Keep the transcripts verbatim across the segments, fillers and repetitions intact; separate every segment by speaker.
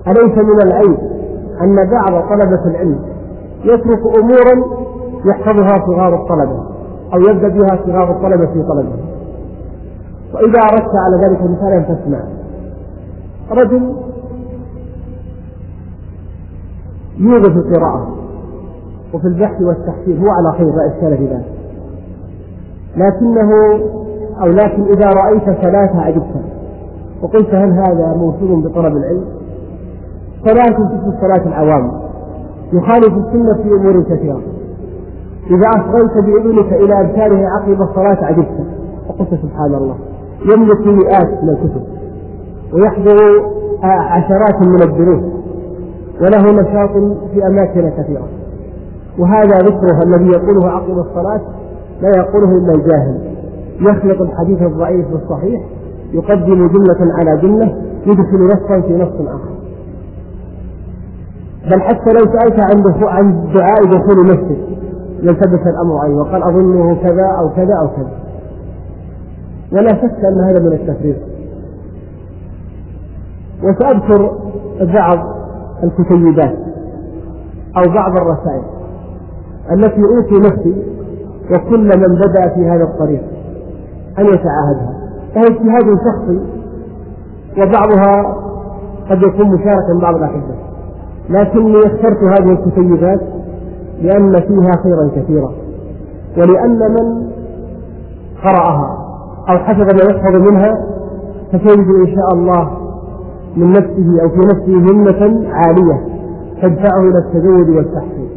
Speaker 1: أليس من العيب أن بعض طلبة العلم يترك أمورا يحفظها صغار الطلبة أو يبدأ بها صغار الطلبة في طلبه؟ وإذا أردت على ذلك مثالا فاسمع. رجل يوغل في القراءة وفي البحث والتحصيل، هو على خير لا إشكال في ذلك، لكنه أو لكن إذا رأيت ثلاثة عجبت وقلت هل هذا موصول بطلب العلم؟ ثلاثة في الصلاة العوام يخالف السنة في أمور كثيرة، إذا أصغيت بإذنك إلى أمثاله عقب الصلاة عجبت وقلت سبحان الله، يملك مئات من الكتب ويحضر عشرات من الدروس وله نشاط في أماكن كثيرة، وهذا ذكره الذي يقوله عقب الصلاة لا يقوله إلا الجاهل، يخلط الحديث الضعيف بالصحيح، يقدم جملة على جملة، يدخل نصا في نص آخر. بل حتى لو سألت عن دعاء دخول المسجد يلتبس الأمر عليه وقال أظنه كذا أو كذا أو كذا، ولا شك أن هذا من التفريط. وسأذكر بعض الكتيبات أو بعض الرسائل التي أوصي نفسي وكل من بدأ في هذا الطريق أن يتعاهدها، فهي اجتهاد شخصي وبعضها قد يكون مشاركا بعض الأحبة، لكني اخترت هذه الكتيبات لأن فيها خيرا كثيرا، ولأن من قرأها أو حسب ما يحفظ منها فسيجد إن شاء الله من نفسه أو في نفسه همة عالية تدفعه إلى التزود والتحصيل.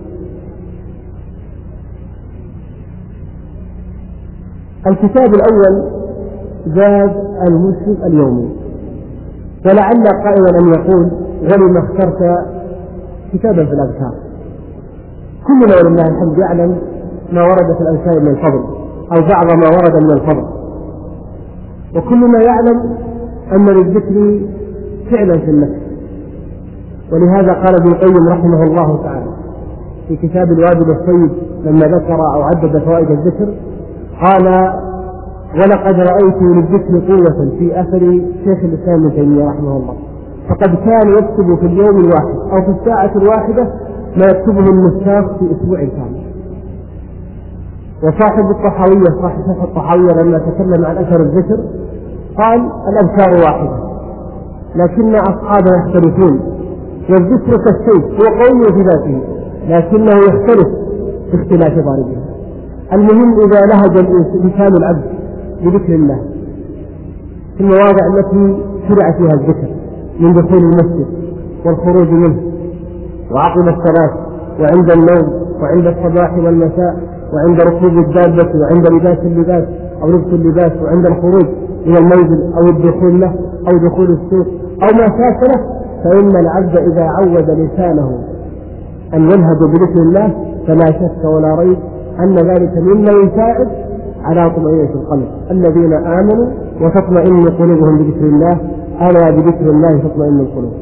Speaker 1: الكتاب الأول زاد المسلم اليومي، ولعل قائلا أن يقول ولما اخترت كتابا في الأذكار؟ كلنا ولله الحمد يعلم ما ورد في الأذكار من الفضل أو بعض ما ورد من الفضل، وكلنا يعلم أن للذكر فعلا في النفس، ولهذا قال ابن القيم رحمه الله تعالى في كتاب الوابل الصيب لما ذكر أو عدد فوائد الذكر قال ولقد رأيت للذكر قوة في أثر شيخ الإسلام ابن تيمية رحمه الله، فقد كان يكتب في اليوم الواحد أو في الساعة الواحدة ما يكتبه النساخ في أسبوع كامل. وصاحب الطحاوية صاحب شيخ الطحاوية لما تكلم عن أثر الذكر قال الأذكار واحدة لكن أصحابها يختلفون، والذكر كالسيف هو قوي في ذاته لكنه يختلف باختلاف ضاربه. المهم إذا لهج لسان العبد بذكر الله في المواضع التي شرع فيها الذكر من دخول المسجد والخروج منه وعقب الصلاة وعند النوم وعند الصباح والمساء وعند ركوب الدابة وعند لباس اللباس أو لبس اللباس وعند الخروج من المنزل أو الدخول له أو دخول السوق أو ما شاكله، فإن العبد إذا عود لسانه أن ينهض بذكر الله فلا شك ولا ريب أن ذلك مما يساعد على طمأنينة القلب. الذين آمنوا وتطمئن قلوبهم بذكر الله ألا بذكر الله تطمئن القلوب.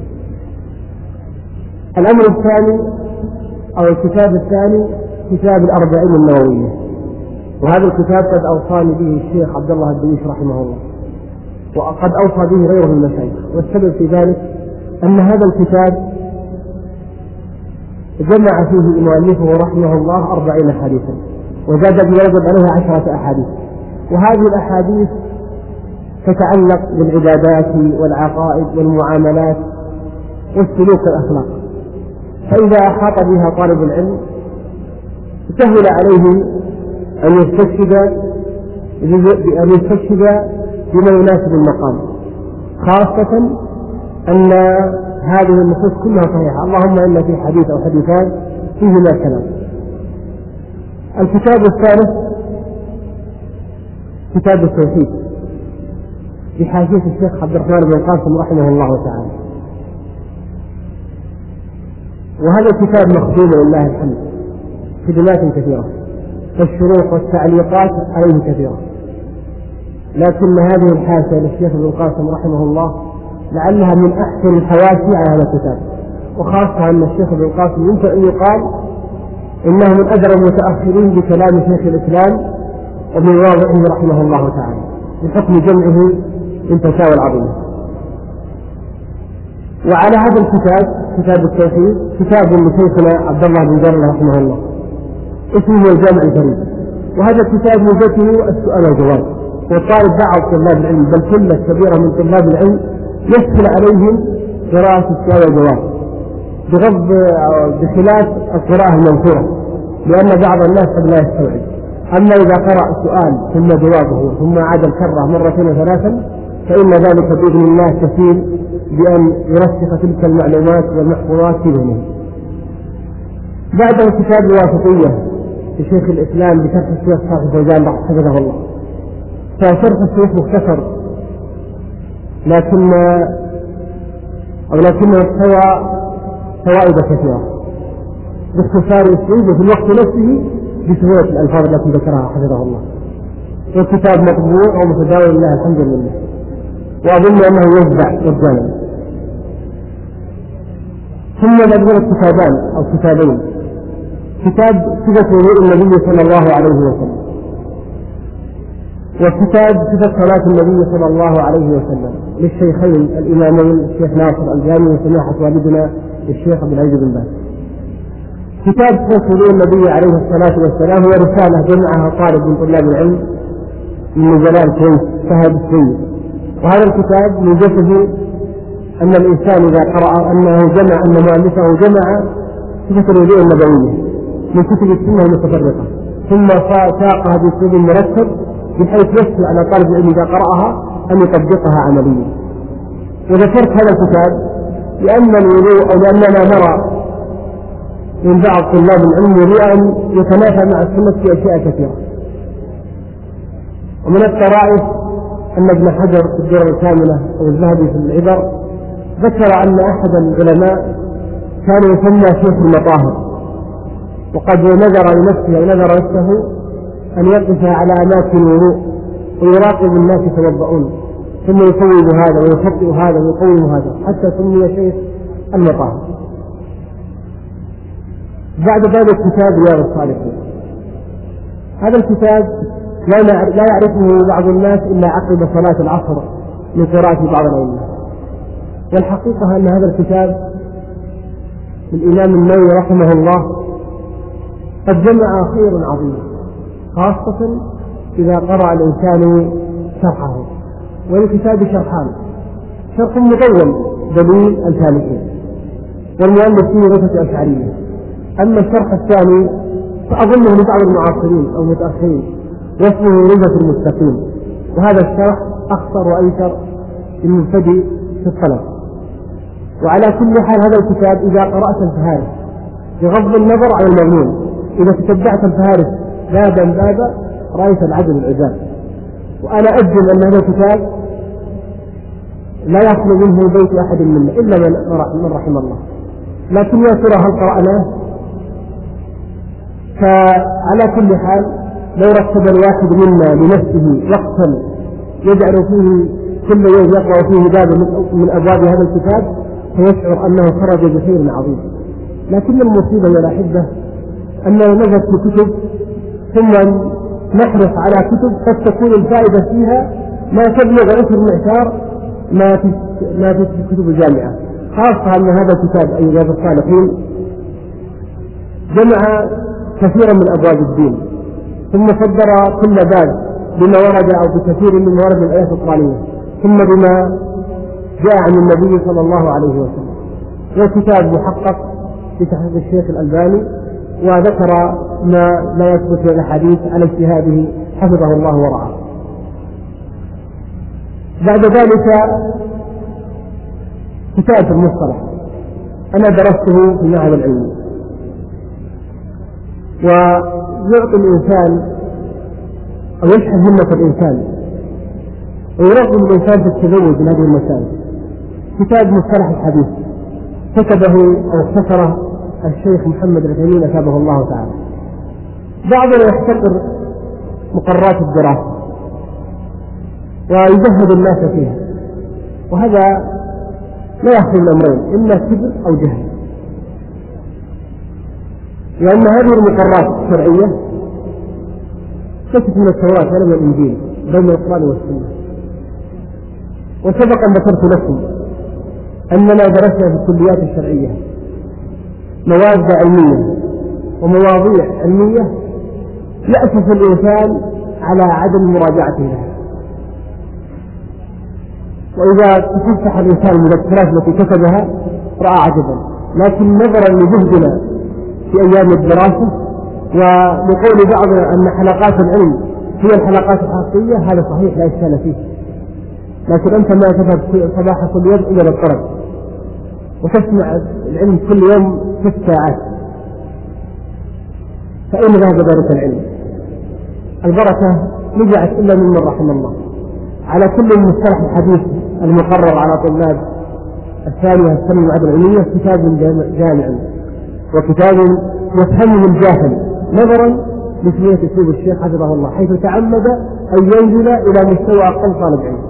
Speaker 1: الأمر الثاني أو الكتاب الثاني كتاب الأربعين النووية، وهذا الكتاب قد أوصاني به الشيخ عبد الله الدويش رحمه الله، وقد أوصى به غيره من المشايخ، والسبب في ذلك أن هذا الكتاب جمع فيه مؤلفه رحمه الله أربعين حديثا وزاد بيرجب عليها عشرة أحاديث، وهذه الأحاديث تتعلق بالعبادات والعقائد والمعاملات والسلوك الأخلاق، فإذا أحاط بها طالب العلم سهل عليه أن يستشهد أن يستشهد بما يناسب المقام، خاصة أن هذه النصوص كلها صحيحة، اللهم إلا في حديث أو حديثان فيهما كلام. الكتاب الثالث كتاب التوحيد بحاشية الشيخ عبد الرحمن بن القاسم رحمه الله تعالى، وهذا الكتاب مخدوم لله الحمد خدمات كثيرة، فالشروح والتعليقات عليه كثيرة، لكن هذه الحاشية للشيخ ابن القاسم رحمه الله لعلها من أحسن الحواشي على هذا الكتاب، وخاصة أن الشيخ ابن القاسم يمكن أن يقال إنه من أدرى المتأخرين بكلام شيخ الإسلام وابن واضعه رحمه الله تعالى بحكم جمعه من فتاوى العظيمة. وعلى هذا الكتاب كتاب التوحيد كتاب لشيخنا عبد الله بن جابر رحمه الله اسمه الجامع الفريد، وهذا الكتاب مدته السؤال والجواب، والطالب بعض طلاب العلم بل كل كبيرة من طلاب العلم يسهل عليهم قراءة السؤال والجواب بغض بخلاف القراءة المنثورة، لأن بعض الناس قد لا يستوعب. أما إذا قرأ سؤال ثم جوابه ثم عاد الكرة مرتين وثلاثا فإن ذلك بإذن الله كفيل بأن يرسخ تلك المعلومات والمحفوظات في ذهنه. بعد كتاب الواسطية لشيخ الإسلام بشرح الشيخ صالح الفوزان حفظه الله، فشرح الشيخ مختصر لكن أو لكنه احتوى فوائد كثيرة باختصار الشيء وفي الوقت نفسه بسهولة الألفاظ التي ذكرها حفظه الله. والكتاب مطبوع ومتداول لله الحمد لله، وأظن أنه يوزع مجانا. ثم نبذل كتابان أو كتابين، كتاب صفة وضوء النبي صلى الله عليه وسلم، وكتاب صفة صلاة النبي صلى الله عليه وسلم للشيخين الإمامين الشيخ ناصر الجامي وسماحة والدنا الشيخ عبد العزيز بن باز. كتاب صفة وضوء النبي عليه الصلاة والسلام هو رسالة جمعها طالب من طلاب العلم من نزلاء الكويت فهد السيد، وهذا الكتاب موجته أن الإنسان إذا قرأ أنه جمع أن مؤلفه جمع صفة الوضوء النبوية من كتب السنة المتفرقة ثم ساقها بأسلوب مرتب بحيث يسهل على طالب العلم إذا قرأها أن يطبقها عمليا. وذكرت هذا الكتاب لأن الوضوء أو لأننا نرى من بعض طلاب العلم وضوءا يتنافى مع السنة في أشياء كثيرة، ومن الطرائف أن ابن حجر في الدرر الكاملة أو الذهبي في العبر ذكر أن أحد العلماء كان يسمى شيخ المطاهر، وقد نذر لنفسه أو نذر نفسه أن يقف على أماكن الوضوء ويراقب الناس يتوضؤون ثم يصوب هذا ويخطئ هذا ويقوم هذا حتى سمي شيخ المطاهر. بعد ذلك كتاب رياض الصالحين، هذا الكتاب لا يعرفه بعض الناس إلا عقب صلاة العصر من قراءة بعض العلماء، والحقيقة أن هذا الكتاب الإمام النووي رحمه الله قد جمع خير عظيم، خاصة إذا قرأ الإنسان شرحه. والكتاب شرحان، شرح مطول دليل الثالثين والمؤلف فيه رفة أشعرية، أما الشرح الثاني فأظنه لبعض المعاصرين أو المتأخرين واسمه رفة المستقيم، وهذا الشرح أخطر وأيسر للمبتدئ في الطلب. وعلى كل حال هذا الكتاب إذا قرأت الفهارس بغض النظر عن المضمون، إذا تتبعت الفهارس بابا بابا رأيت العدل العجاب. وأنا أجزم أن هذا الكتاب لا يخلو منه بيت أحد منا إلا من رحم الله، لكن يا ترى هل قرأناه؟ فعلى كل حال لو رتب الواحد منا لنفسه وقتا يجعل فيه كل يوم يقرأ فيه باب من أبواب هذا الكتاب فيشعر أنه خرج بخير عظيم. لكن المصيبة يا الأحبة أنه نزل في كتب ثم نحرص على كتب قد تكون الفائدة فيها ما تبلغ عشر معشار ما في ما في كتب الجامعة، خاصة أن هذا الكتاب أي رياض الصالحين جمع كثيرا من أبواب الدين، ثم صدر كل باب بما ورد أو بكثير من ورد الآيات القرآنية ثم بما جاء عن النبي صلى الله عليه وسلم. والكتاب محقق بتحقيق الشيخ الألباني وذكر ما لا يثبت في الحديث على اجتهاده حفظه الله ورعاه. بعد ذلك كتاب المصطلح أنا درسته في المعهد العلمي، ويعطي الإنسان أو يشحذ همة الإنسان ويرغب الإنسان في التزوج من هذه المسائل. كتاب مصطلح الحديث كتبه أو اختصره الشيخ محمد العثيمين أثابه الله تعالى. بعضنا يحتقر مقررات الدراسة ويجهد الناس فيها، وهذا لا يخلو الأمرين إما كبر أو جهل، لأن هذه المقررات الشرعية ليست من التوراة ولا من الإنجيل بل من القرآن والسنة. وسبق أن ذكرت لكم أننا درسنا في الكليات الشرعية مواد علمية ومواضيع علمية يأسف الإنسان على عدم مراجعته لها، وإذا تفتح الإنسان المذكرات التي كتبها رأى عجبا، لكن نظرا لجهدنا في أيام الدراسة ولقول بعضنا أن حلقات العلم هي الحلقات الحقيقية، هذا صحيح لا إشكال فيه، لكن أنت ما تذهب صباح كل يوم إلى الطرد وتسمع العلم كل يوم ست ساعات، فأين ذهب ذلك العلم؟ البركة رجعت إلا ممن رحم الله. على كل مصطلح الحديث المقرر على طلاب الثانية السنة المعهد العلمية كتاب جامع وكتاب يفهمه الجاهل نظرا لسمية أسلوب الشيخ حفظه الله، حيث تعمد أن ينزل إلى مستوى أقل طالب علم.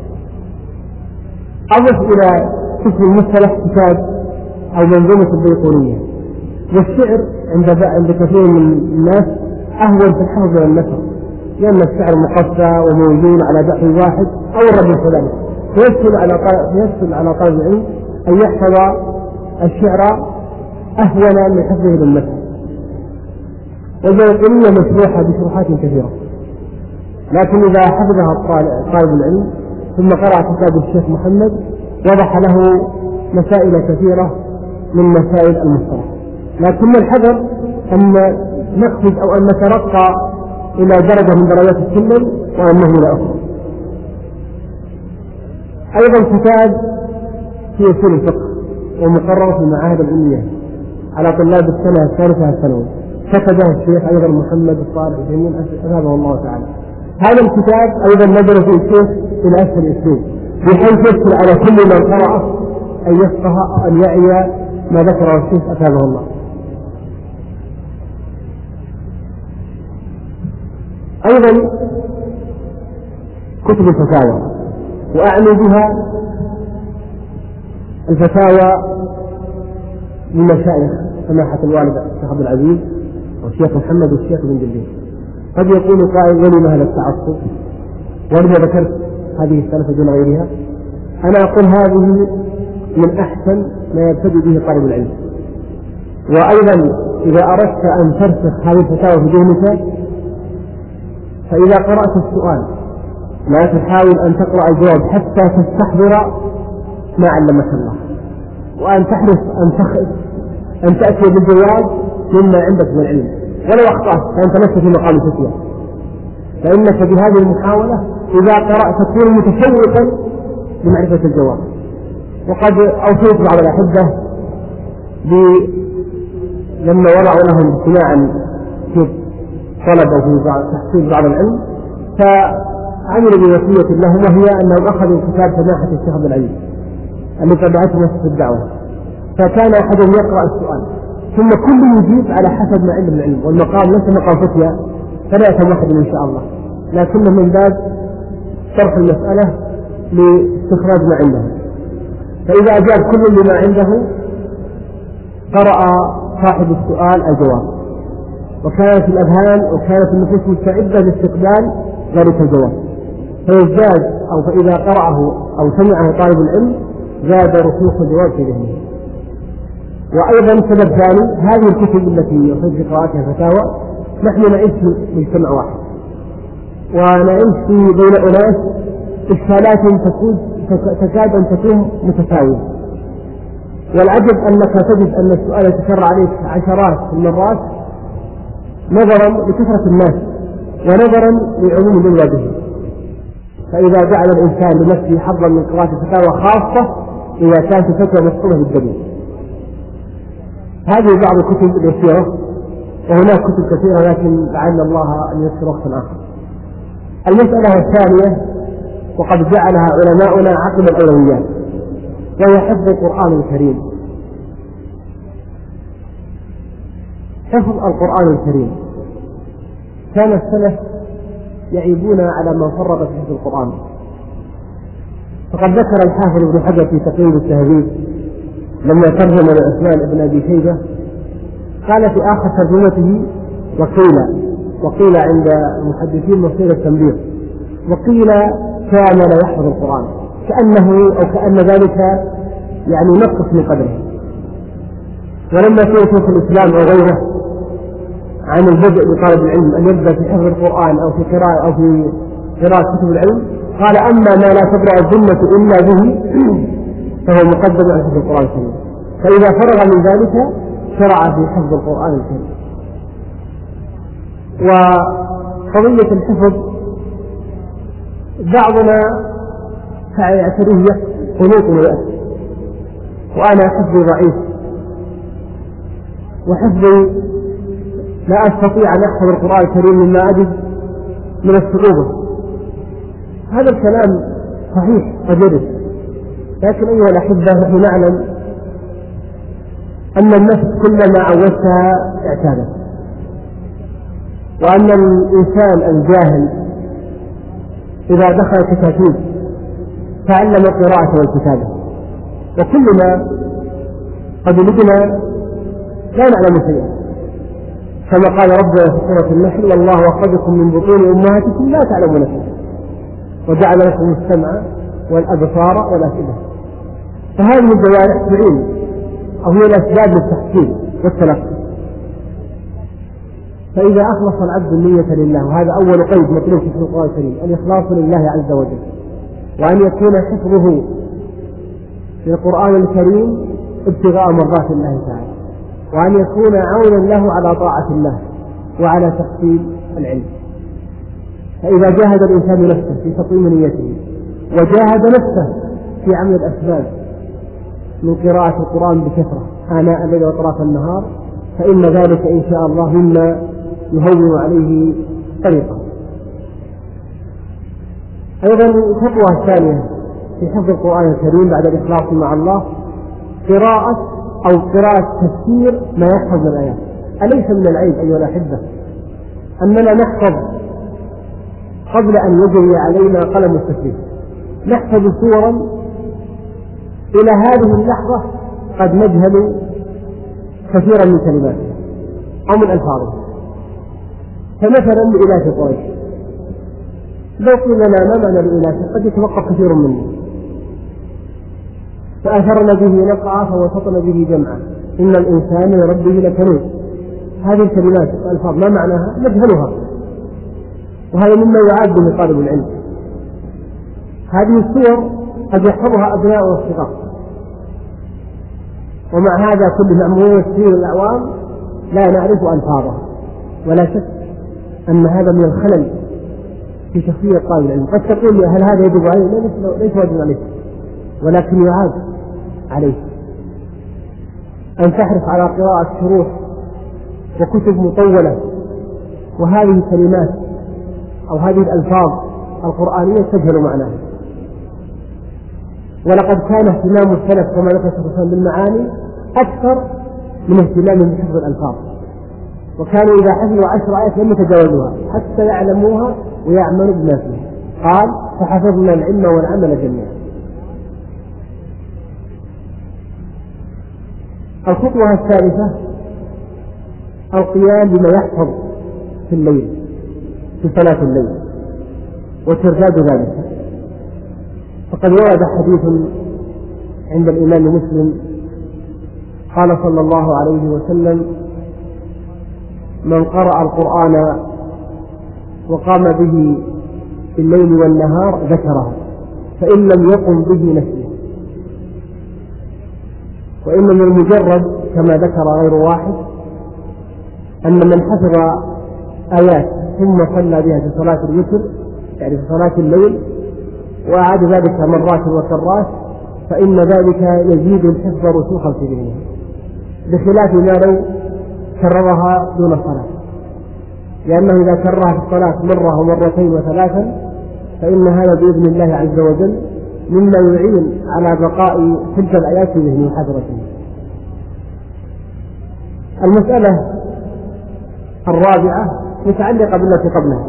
Speaker 1: أضف إلى اسم المصطلح كتاب أو منظومة البيقونية. والشعر عند عند كثير من الناس أهون في الحفظ من النثر، لأن الشعر مقصى وموزون على بحر واحد أو الرجل كذلك، فيسهل على يسهل على طالب العلم أن يحفظ الشعر أهون من حفظه للنثر. والبيقونية مشروحة بشروحات كثيرة، لكن إذا حفظها طالب العلم ثم قرأ كتاب الشيخ محمد وضح له مسائل كثيرة من مسائل المصطلح. لكن الحذر أن نقفز أو أن نترقى إلى درجة من درجات السلم وأنه لا أخر. أيضا كتاب في أصول الفقه ومقرر في المعاهد العلمية على طلاب السنة الثالثة الثانوي، كتبه الشيخ أيضا محمد الصالح الجميل أثابه الله تعالى. هذا الكتاب أيضا نظر في الشيخ إلى أسفل الأسلوب، بحيث يسهل على كل من قرأه أن يفقه أن يعي ما ذكره الشيخ أثابه الله. أيضا كتب الفتاوى، وأعني بها الفتاوى للمشايخ سماحة الوالد الشيخ عبد العزيز والشيخ محمد والشيخ بن جليل. قد يقول قائل ولم هذا التعصب ولما ذكرت هذه الثلاثة دون غيرها؟ أنا أقول هذه من أحسن ما يبتدئ به طالب العلم. وأيضا إذا أردت أن ترسخ هذه الفتاوى في ذهنك فإذا قرأت السؤال لا تحاول أن تقرأ الجواب حتى تستحضر ما علمك الله، وأن تحرص أن تخ... أن تأتي بالجواب مما عندك من العلم، ولو أخطأت فأنت لست في مقام الفتوى، فإنك بهذه المحاولة إذا قرأت تكون متشوقا لمعرفة الجواب. وقد أوصيت بعض الأحبة لما وضعوا لهم اجتماعا في طلب أو في تحصيل بعض العلم فعملوا بوصية لهم، وهي أنهم أخذوا كتاب سماحة الشيخ عبد العزيز اللي تبعته نفس الدعوة، فكان أحدهم يقرأ السؤال ثم كل يجيب على حسب ما عنده من العلم، والمقام ليس مقام فتيا فلا يفهم واحد إن شاء الله، لكنه من باب شرح المسألة لاستخراج ما عنده. فإذا أجاب كل لما عنده قرأ صاحب السؤال الجواب، وكانت الأذهان وكانت النفوس مستعدة لاستقبال ذلك الجواب، فيزداد أو فإذا قرأه أو سمعه طالب العلم زاد رسوخ الجواب في ذهنه. وأيضا سبب ثاني، هذه الكتب التي يحب في قراءتها فتاوى، نحن نعيش في مجتمع واحد ونعيش في بين أناس إشكالات تكاد أن تكون متساوية، والعجب أنك تجد أن السؤال يتكرر عليك عشرات المرات نظرا لكثرة الناس ونظرا لعموم الدنيا به. فإذا جعل الإنسان لنفسه حظا من قراءة الفتاوى خاصة إذا كانت الفتوى مصطوبة بالدليل. هذه بعض الكتب اليسيرة، وهناك كتب كثيرة لكن لعل الله أن يسر وقت آخر. المسألة الثانية وقد جعلها علماؤنا عقب الأولويات، وهي حفظ القرآن الكريم. حفظ القرآن الكريم كان السلف يعيبون على من فرط في حفظ القرآن، فقد ذكر الحافظ ابن حجر في تقريب التهذيب لما ترجم لعثمان بن أبي شيبة قال في آخر ترجمته وقيل وقيل عند المحدثين مصير التنبيه وقيل كان لا يحفظ القرآن، كأنه أو كأن ذلك يعني ينقص من قدره. ولما سئل شيخ الإسلام أو غيره عن البدء بطالب العلم أن يبدأ في حفظ القرآن أو في قراءة أو في قراءة كتب العلم، قال أما ما لا تبرأ الذمة إلا به فهو مقدم على حفظ القرآن الكريم. فإذا فرغ من ذلك شرع في حفظ القرآن الكريم. وقضية الحفظ بعضنا يعتريه قنوط ويأس، وأنا حفظي ضعيف وحفظي لا أستطيع أن أحفظ القرآن الكريم مما أجد من الصعوبة. هذا الكلام صحيح قد يرد، لكن أيها الأحبة نحن نعلم أن النفس كلما عودتها اعتادت، وأن الإنسان الجاهل إذا دخل كتاتيب تعلم القراءة والكتابة، وكلنا قد ولدنا لا نعلم شيئا، كما قال ربنا في سورة النحل: والله أخرجكم من بطون أمهاتكم لا تعلمون شيئا وجعل لكم السمع والأبصار والأفئدة. فهذه الجوارح تعين أو هي الأسباب للتحصيل والتلقي. فإذا أخلص العبد النية لله، وهذا أول قيد مطلوب في القرآن الكريم، الإخلاص لله عز وجل، وأن يكون حفظه للقرآن الكريم ابتغاء مرضات الله تعالى، وأن يكون عونا له على طاعة الله وعلى تحصيل العلم. فإذا جاهد الإنسان نفسه في تقويم نيته وجاهد نفسه في عمل الأسباب من قراءة القرآن بكثرة آناء الليل وأطراف النهار، فإن ذلك إن شاء الله مما يهون عليه طريقه. أيضا الخطوة الثانية في حفظ القرآن الكريم بعد الإخلاص مع الله قراءة أو قراءة تفسير ما يحفظ من الآيات. أليس من العيب أيها الأحبة أننا نحفظ قبل أن يجري علينا قلم التفسير، نحفظ سورا إلى هذه اللحظة قد نجهل كثيرا من كلماته أو من ألفاظه. فمثلا لإلاف قريش، لو قلنا لنا ما معنى الإلاف قد يتوقف كثير منه. فأثرنا به نقعا فوسطنا به جمعا إن الإنسان لربه لكنود. هذه الكلمات الألفاظ ما معناها نجهلها، وهذا مما يعاد به طالب العلم. هذه السور قد يحفظها أبناء والصغار، ومع هذا كل مأمور السير الأعوام لا نعرف ألفاظها. ولا شك أن هذا من الخلل في شخصية طالب العلم. قد تقول لي هل هذا يجب عليه؟ ليس واجب عليه، ولكن يعاد عليه أن تحرص على قراءة شروح وكتب مطولة، وهذه الكلمات أو هذه الألفاظ القرآنية تجهل معناها. ولقد كان اهتمام السلف كما ذكر الشيخ بالمعاني أكثر من اهتمامهم بحفظ الألفاظ، وكانوا إذا حفظوا عشر آيات لم يتجاوزوها حتى يعلموها ويعملوا بما فيها. قال: فحفظنا العلم والعمل جميعا. الخطوة الثالثة القيام بما يحفظ في الليل في صلاة الليل وترداد ذلك. فقد ورد حديث عند الإمام مسلم قال صلى الله عليه وسلم: من قرأ القرآن وقام به في الليل والنهار ذكره، فإن لم يقم به نسيه. وإن من المجرد كما ذكر غير واحد أن من حفظ آيات ثم صلى بها في صلاة الوتر يعني في صلاة الليل وأعاد ذلك مرات وكرات فإن ذلك يزيد الحفظ رسوخا في ذهنه، بخلاف ما لو كررها دون صلاة، لأنه إذا كررها في الصلاة مرة ومرتين وثلاثا فإن هذا بإذن الله عز وجل مما يعين على بقاء تلك الآيات في ذهنه وحضرته. المسألة الرابعة متعلقة بالتي قبلها،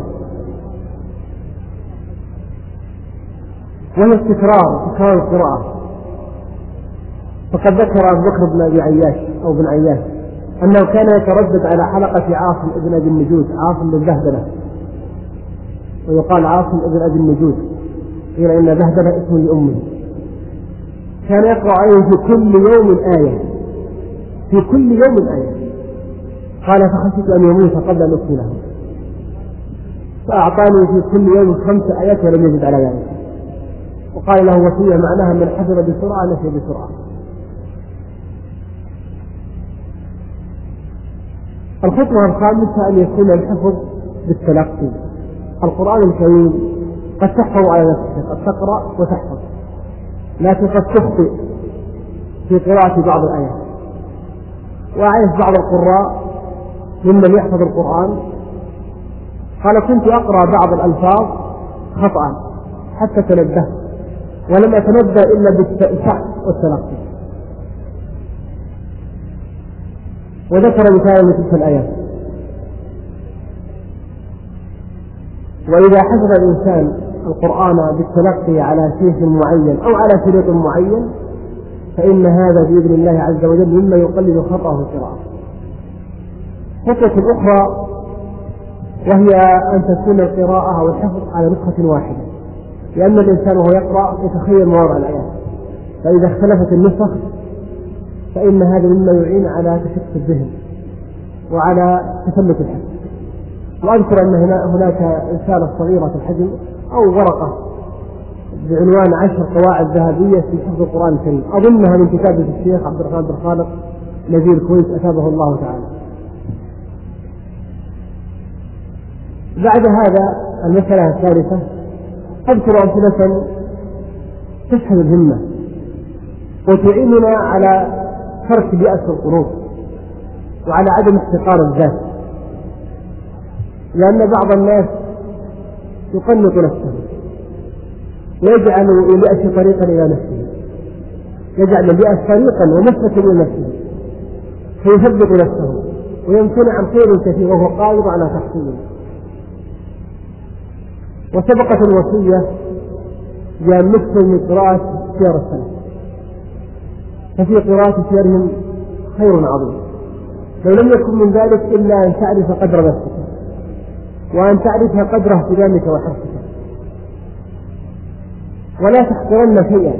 Speaker 1: وهي التكرار تكرار القراءة. فقد ذكر أبو بكر بن أبي عياش أو بن عياش أنه كان يتردد على حلقة عاصم ابن أبي النجود، عاصم بن بهدلة، ويقال عاصم ابن أبي النجود، قيل إن بهدلة اسم لأمه. كان يقرأ عليه في كل يوم آية، في كل يوم آية. قال فخشيت أن يموت قبل أن أكمله، فأعطاني في كل يوم خمس آيات ولم يزد على ذلك. وقال له وصية معناها من حفظ بسرعة نسي بسرعة. الخطوة الخامسة أن يكون الحفظ بالتلقي. القرآن الكريم قد تحفظ على نفسك، قد تقرأ وتحفظ، لكن قد تخطئ في قراءة بعض الآيات. وأعرف بعض القراء ممن يحفظ القرآن قال كنت أقرأ بعض الألفاظ خطأ حتى تنبهت، ولم أتنبه إلا بالفحص والتلقي. وذكر مثالا من تلك الآيات. وإذا حفظ الإنسان القرآن بالتلقي على شيخ معين أو على شريط معين فإن هذا بإذن الله عز وجل مما يقلل خطأه في القراءة. خطوة أخرى وهي أن تكون القراءة أو الحفظ على نسخة واحدة، لأن الإنسان وهو يقرأ يتخيل مواضع الآيات، فإذا اختلفت النسخ فإن هذا مما يعين على تشتت الذهن وعلى تثبت الحفظ. وأذكر أن هناك رسالة صغيرة في الحجم أو ورقة بعنوان عشر قواعد ذهبية في حفظ القرآن الكريم، أظنها من كتابة الشيخ عبد الرحمن بن خالق نذير كويت أثابه الله تعالى. بعد هذا المسألة الثالثة أذكر أمثلة تشحذ الهمة وتعيننا على ترك بيئة القلوب وعلى عدم احتقار الذات، لأن بعض الناس يقنط نفسه ويجعل لليأس طريقا إلى نفسه، يجعل لليأس طريقا ومسلكا إلى نفسه فيثبت نفسه ويمتنع عن خير كثير وهو قادر على تحصيله. وسبقت الوصية بأن نكثر من قراءة سير السلف، ففي قراءة سيرهم خير عظيم، لو لم يكن من ذلك إلا أن تعرف قدر نفسك وأن تعرف قدر اهتمامك وحرصك، ولا تحقرن شيئا.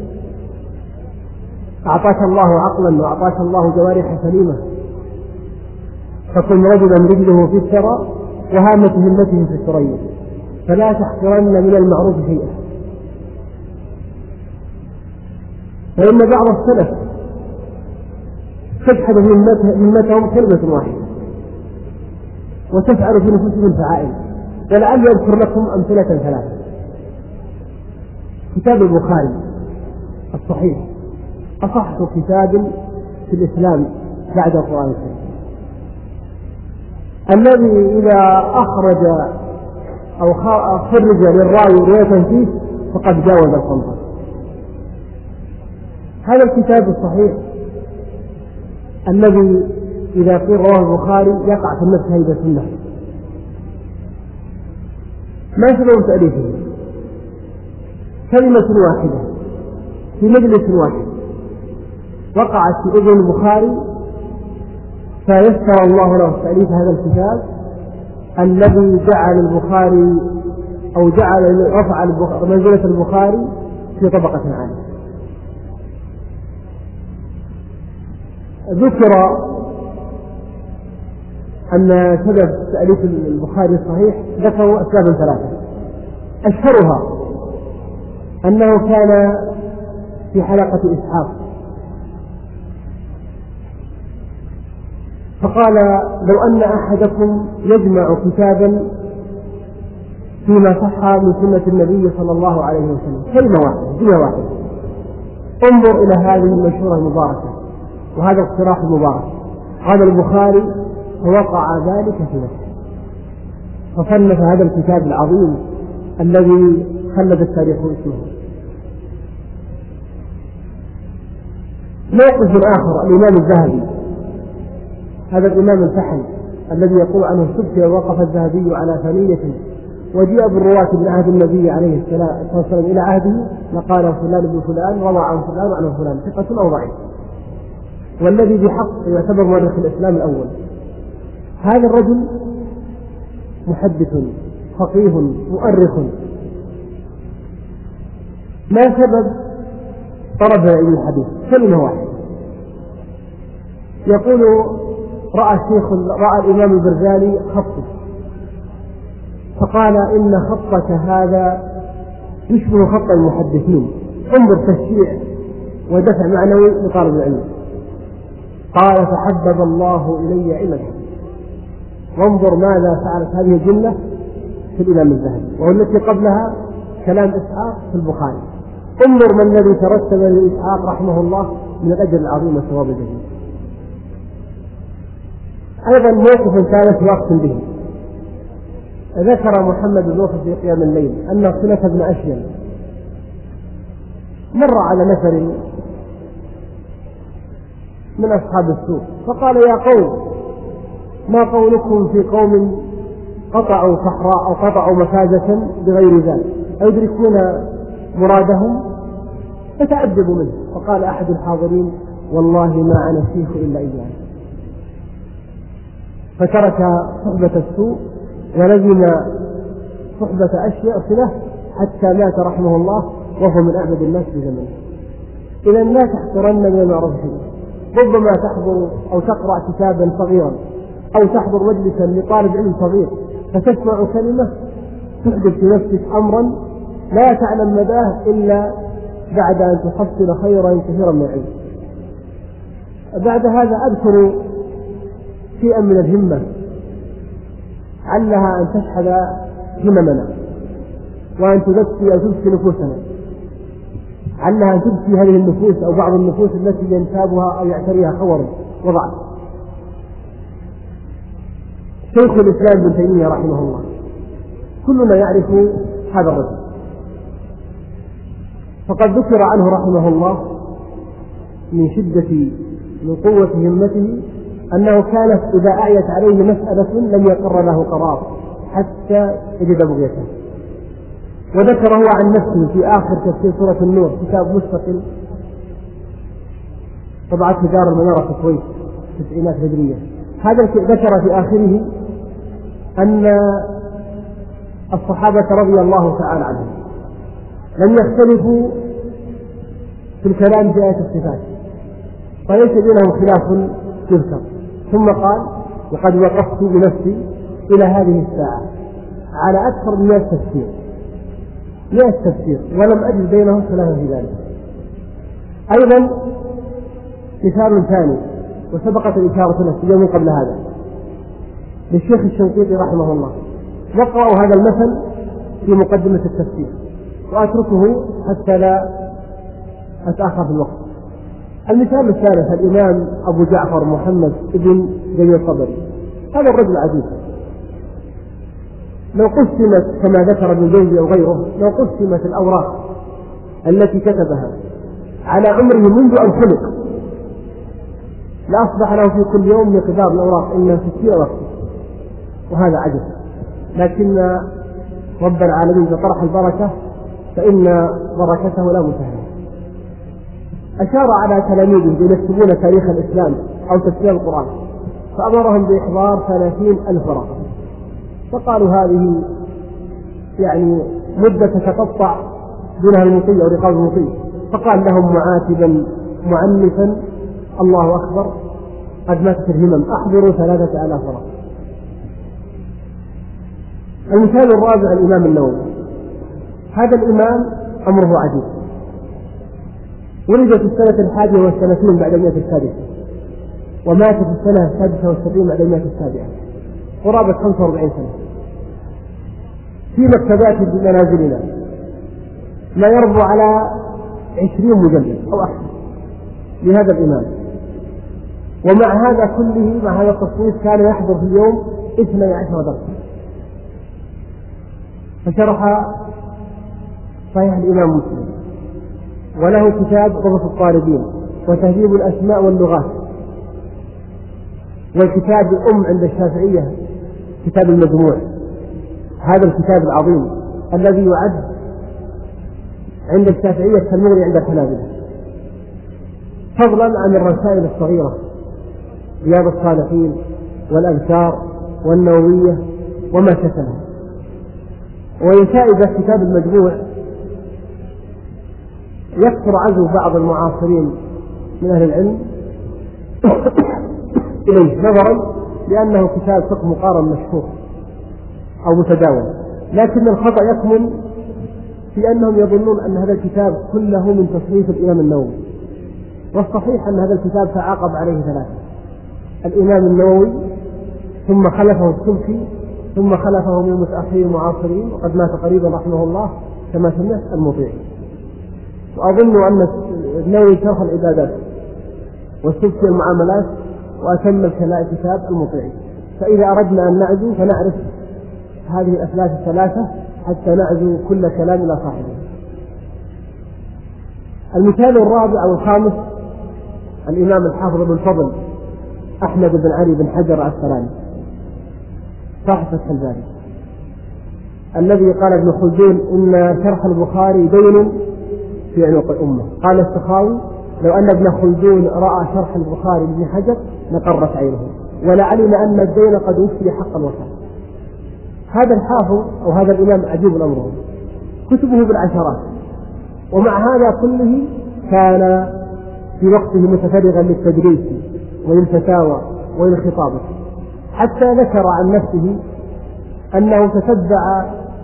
Speaker 1: أعطاك الله عقلا وأعطاك الله جوارح سليمة، فكن رجلا رجله في الثرى وهامة همته في الثريا، فلا تحقرن من المعروف شيئا. فإن بعض السلف تجحد همتهم كلمة واحدة وتفعل في نفوسهم الفعائل. ولعل يذكر لكم أمثلة ثلاثة. كتاب البخاري الصحيح أصح كتاب في الإسلام بعد القرآن الكريم، الذي إذا أخرج أو خرج للراوي رواية فيه فقد جاوز الخمسة. هذا الكتاب الصحيح الذي إذا قيل رواه البخاري يقع في النفس هيبة النفس. ما سبب تأليفه؟ كلمة واحدة في مجلس واحد وقعت في أذن البخاري فيسر الله له تأليف هذا الكتاب الذي جعل البخاري أو جعل رفع منزلة البخاري في طبقة عالية. ذكر أن سبب تأليف البخاري الصحيح ذكروا أسبابا ثلاثة، أشهرها أنه كان في حلقة إسحاق فقال لو أن أحدكم يجمع كتابا فيما صح من سنة النبي صلى الله عليه وسلم كلمة واحدة جملة واحدة، انظر إلى هذه المشهورة المباركة وهذا اقتراح المبارك. هذا البخاري فوقع ذلك في نفسه فصنف هذا الكتاب العظيم الذي خلد التاريخ اسمه. موقف آخر الإمام الذهبي، هذا الإمام الفحل الذي يقول عنه السبكي ووقف الذهبي على ثنية وجاء بالرواة من عهد النبي عليه الصلاة والسلام إلى عهده لقال فلان بن فلان روى عن فلان وعن فلان ثقة أو ضعيف، والذي بحق يعتبر مؤرخ الإسلام الأول. هذا الرجل محدث فقيه مؤرخ، ما سبب طلب علم الحديث كلمة واحدة. يقول رأى الشيخ رأى الإمام البرزالي خطه فقال إن خطك هذا يشبه خط المحدثين، انظر تشجيع ودفع معنوي لطالب العلم. قال فحبب الله إلي علم الحديث. وانظر ماذا فعلت هذه الجملة في الإمام الذهبي، والتي قبلها كلام إسحاق في البخاري. انظر ما الذي ترتب لإسحاق رحمه الله من الأجر العظيم والثواب الجزيل. أيضا موقف كان في وقت به، ذكر محمد بن وفد في قيام الليل أن صلة بن أشيم مر على نفر من أصحاب السوق فقال يا قوم ما قولكم في قوم قطعوا صحراء أو قطعوا مفازة بغير ذلك أيدركون مرادهم؟ فتعجبوا منه. فقال أحد الحاضرين والله ما أنا الشيخ إلا إياه. فترك صحبة السوء ولزم صحبة أشياء صلة حتى مات رحمه الله وهو من أعبد الناس في زمنه. إذا لا تحقرن من المعروف شيئا. ربما تحضر أو تقرأ كتابا صغيرا أو تحضر مجلسا لطالب علم صغير فتسمع كلمة تحدث في نفسك أمرا لا تعلم مداه إلا بعد أن تحصل خيرا كثيرا من العلم. بعد هذا أذكر شيئا من الهمة علها أن تشحذ هممنا وأن تزكي أو تزكي نفوسنا، علها أن تزكي هذه النفوس أو بعض النفوس التي ينتابها أو يعتريها خور وضعف. شيخ الإسلام ابن تيمية رحمه الله كلنا يعرف هذا الرجل، فقد ذكر عنه رحمه الله من شدة من قوة همته أنه كانت إذا أعيت عليه مسألة لم يقر له قرار حتى يجد بغيته. وذكره عن نفسه في آخر تفسير سورة النور، كتاب مستقل طبعته دار المنارة في الكويت تسعينات هجرية. هذا ذكر في آخره أن الصحابة رضي الله تعالى عنهم لم يختلفوا في الكلام في آية الصفات فليس بينهم خلاف يذكر. ثم قال وقد وقفت بنفسي إلى هذه الساعة على أكثر من مئة تفسير مئة تفسير ولم أجد بينهم خلافا في ذلك. أيضا مثال ثاني وسبقت الإشارة له في يوم قبل هذا للشيخ الشنقيطي رحمه الله، وقرأوا هذا المثل في مقدمة التفسير وأتركه حتى لا أتأخر في الوقت. المثال الثالث الإمام أبو جعفر محمد ابن جرير الطبري. هذا الرجل عجيب، لو قسمت كما ذكر ابن جوزي أو غيره لو قسمت الأوراق التي كتبها على عمره منذ أن خلق لأصبح له في كل يوم مقدار الأوراق إنها ستين وقت، وهذا عجب. لكن رب العالمين طرح البركة فإن بركته لا منتهى. أشار على تلاميذه يكتبون تاريخ الإسلام أو تفسير القرآن فأمرهم بإحضار ثلاثين ألف ورقة، فقالوا هذه يعني مدة تتقطع دونها المطيع أو رقاب المطيع، فقال لهم معاتبا معنفا الله أكبر قد ماتت الهمم أحضروا ثلاثة آلاف ورقة. المثال الرابع الإمام النووي. هذا الإمام أمره عجيب، ولد في السنة الحادية والثلاثين بعد المئة السادسة ومات في السنة السادسة والسبعين بعد المئة السابعة، قرابة خمسة وأربعين سنة. في مكتبات منازلنا ما يربو على عشرين مجلد أو أكثر لهذا الإمام، ومع هذا كله مع هذا التصنيف كان يحضر في اليوم اثني عشر درسا. فشرح صحيح الإمام مسلم، وله كتاب ضبط الطالبين وتهذيب الأسماء واللغات، والكتاب الأم عند الشافعية كتاب المجموع، هذا الكتاب العظيم الذي يعد عند الشافعية كالمغني عند الحنابلة، فضلا عن الرسائل الصغيرة رياض الصالحين والأذكار والنووية وما شكلها. ويشائد كتاب المجموع يكثر عزو بعض المعاصرين من أهل العلم إليه نظرا لأنه كتاب فقه مقارن مشهور أو متداول، لكن الخطأ يكمن في أنهم يظنون أن هذا الكتاب كله من تصنيف الإمام النووي، والصحيح أن هذا الكتاب تعاقب عليه ثلاثة: الإمام النووي، ثم خلفه السبكي، ثم خلفه من المتأخرين المعاصرين وقد مات قريبا رحمه الله كما سمعت المطيع. وأظن أن النووي شرح العبادات والسبكي المعاملات وأتم الكتاب المطيع. فإذا أردنا أن نعزو فنعرف هذه الأثلاث الثلاثة حتى نعزو كل كلام إلى صاحبه. المثال الرابع أو الخامس الإمام الحافظ ابن الفضل أحمد بن علي بن حجر العسقلاني صاحب فتح الباري، الذي قال ابن خلدون إن شرح البخاري دين في عنق الأمة. قال السخاوي: لو أن ابن خلدون رأى شرح البخاري بن حجر لقرت عينه ولعلم أن الدين قد وفي حق الوفاء. هذا الحافظ أو هذا الإمام عجيب الأمر، كتبه بالعشرات، ومع هذا كله كان في وقته متفرغا للتدريس وللفتاوى وللخطابة، حتى ذكر عن نفسه أنه تتبع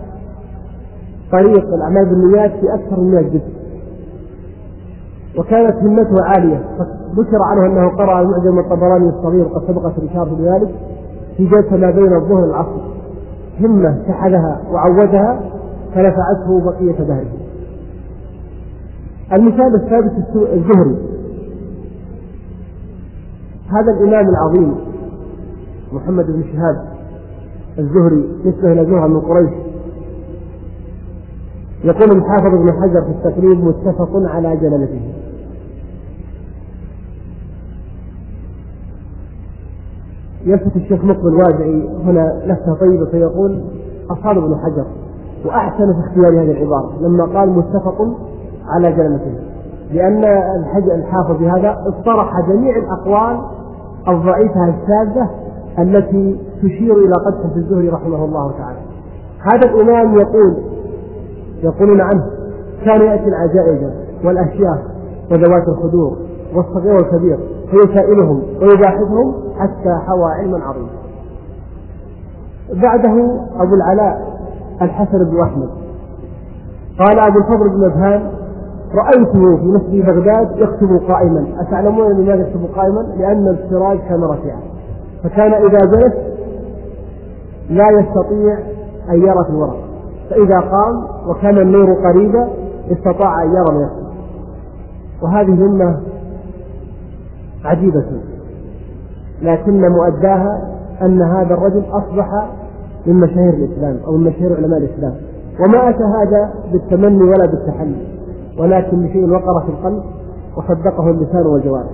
Speaker 1: طريق الأعمال بالنيات في أكثر من مئة جزء، وكانت همته عالية. ذكر عنه أنه قرأ المعجم الطبراني الصغير قد سبقت الإشارة بذلك في جلسة ما بين الظهر والعصر، همة شحذها وعودها فنفعته بقية دهره. المثال الثالث الزهري، هذا الإمام العظيم محمد بن شهاب الزهري نسبة إلى زهرة من قريش. يقول الحافظ ابن حجر في التقريب: متفق على جلالته. يلفت الشيخ مقبل الوادعي هنا لفتة طيبة فيقول: أصاب ابن حجر وأحسن في اختيار هذه العبارة لما قال متفق على جلالته، لأن الحافظ بهذا اطرح جميع الأقوال الضعيفة الشاذة التي تشير إلى قدح في الزهري رحمه الله تعالى. هذا الإمام يقول يقولون عنه: كان يأتي العجائز والأشياخ وذوات الخدور والصغير والكبير فيسائلهم ويباحثهم حتى حوى علما عظيما. بعده أبو العلاء الحسن بن أحمد قال أبو الفضل بن مذهان: رأيته في مسجد بغداد يكتب قائما. أتعلمون لماذا يكتب قائما؟ لأن السراج كان رفيعا، فكان إذا جلس لا يستطيع أن يرى في الورق، فإذا قام وكان النور قريبا استطاع أن يرى ما يكتب. وهذه همة عجيبة، لكن مؤداها أن هذا الرجل أصبح من مشاهير الإسلام أو من مشاهير علماء الإسلام، وما أتى هذا بالتمني ولا بالتحلي، ولكن بشيء وقر في القلب وصدقه اللسان والجوارح.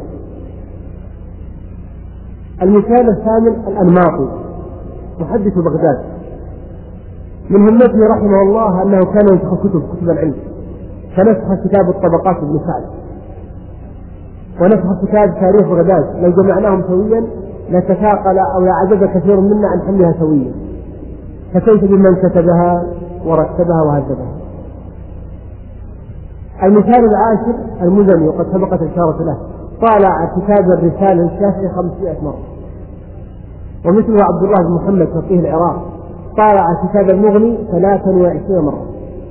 Speaker 1: المثال الثامن الأنماطي محدث بغداد، من همته رحمه الله أنه كان ينسخ كتب كتب العلم، فنسخ كتاب الطبقات ابن سعد، ونسخ كتاب تاريخ بغداد. لو جمعناهم سويا لتثاقل أو لعجز كثير منا عن حملها سويا، فكيف بمن كتبها ورتبها وهذبها. المثال العاشر المزني، وقد سبقت الإشارة له، طالع كتاب الرسالة الشافعي خمسمائة مرة، ومثله عبد الله بن محمد فقيه العراق طالع كتاب المغني ثلاثا وعشرين مرة.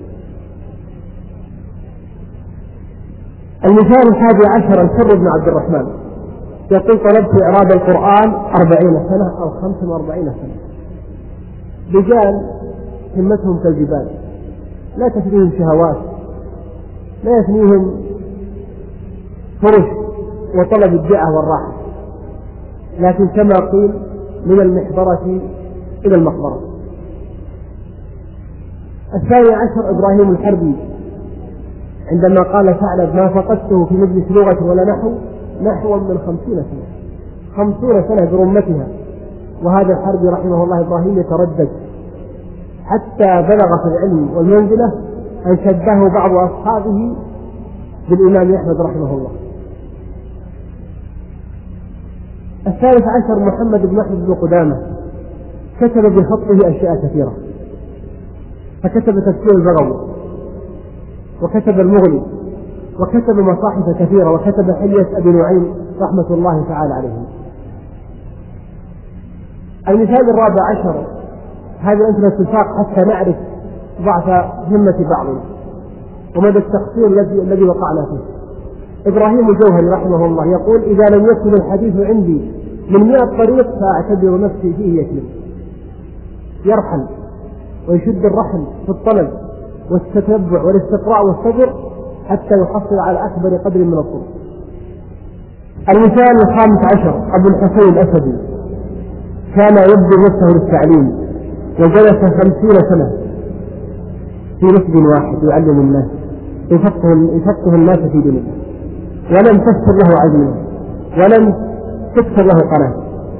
Speaker 1: المثال الحادي عشر الحر بن عبد الرحمن يقول: طلبت إعراب القرآن أربعين سنة أو خمس وأربعين سنة. رجال همتهم كالجبال، لا تثنيهم شهوات، لا يثنيهم فرش وطلب الدعة والراحة، لكن كما قيل: من المحبرة إلى المقبرة. الثاني عشر إبراهيم الحربي عندما قال ثعلب: ما فقدته في مجلس لغة ولا نحو نحو من خمسين سنة، خمسون سنة برمتها. وهذا الحربي رحمه الله إبراهيم يتردد حتى بلغ في العلم والمنزلة أن شبهه بعض أصحابه بالإمام أحمد رحمه الله. الثالث عشر محمد بن أحمد بن قدامة كتب بخطه أشياء كثيرة، فكتب تفسير البغوي، وكتب المغني، وكتب مصاحف كثيرة، وكتب حلية أبي نعيم رحمة الله تعالى عليه. المثال الرابع عشر، هذه الأمثلة التفاق حتى نعرف ضعف همة بعضنا ومدى التقصير الذي الذي وقعنا فيه. إبراهيم الجوهري رحمه الله يقول: إذا لم يكن الحديث عندي من مئة طريق فأعتبر نفسي فيه يتيم. يرحل ويشد الرحل في الطلب والتتبع والاستقراء والصبر حتى يحصل على أكبر قدر من الطرق. المثال الخامس عشر، أبو الحسين الأسدي كان يبذل نفسه للتعليم، وجلس خمسين سنة في مسجد واحد يعلم الناس، يفقه, يفقه الناس في دينه، ولم تكسر له عزمه، ولم تكسر له قناة.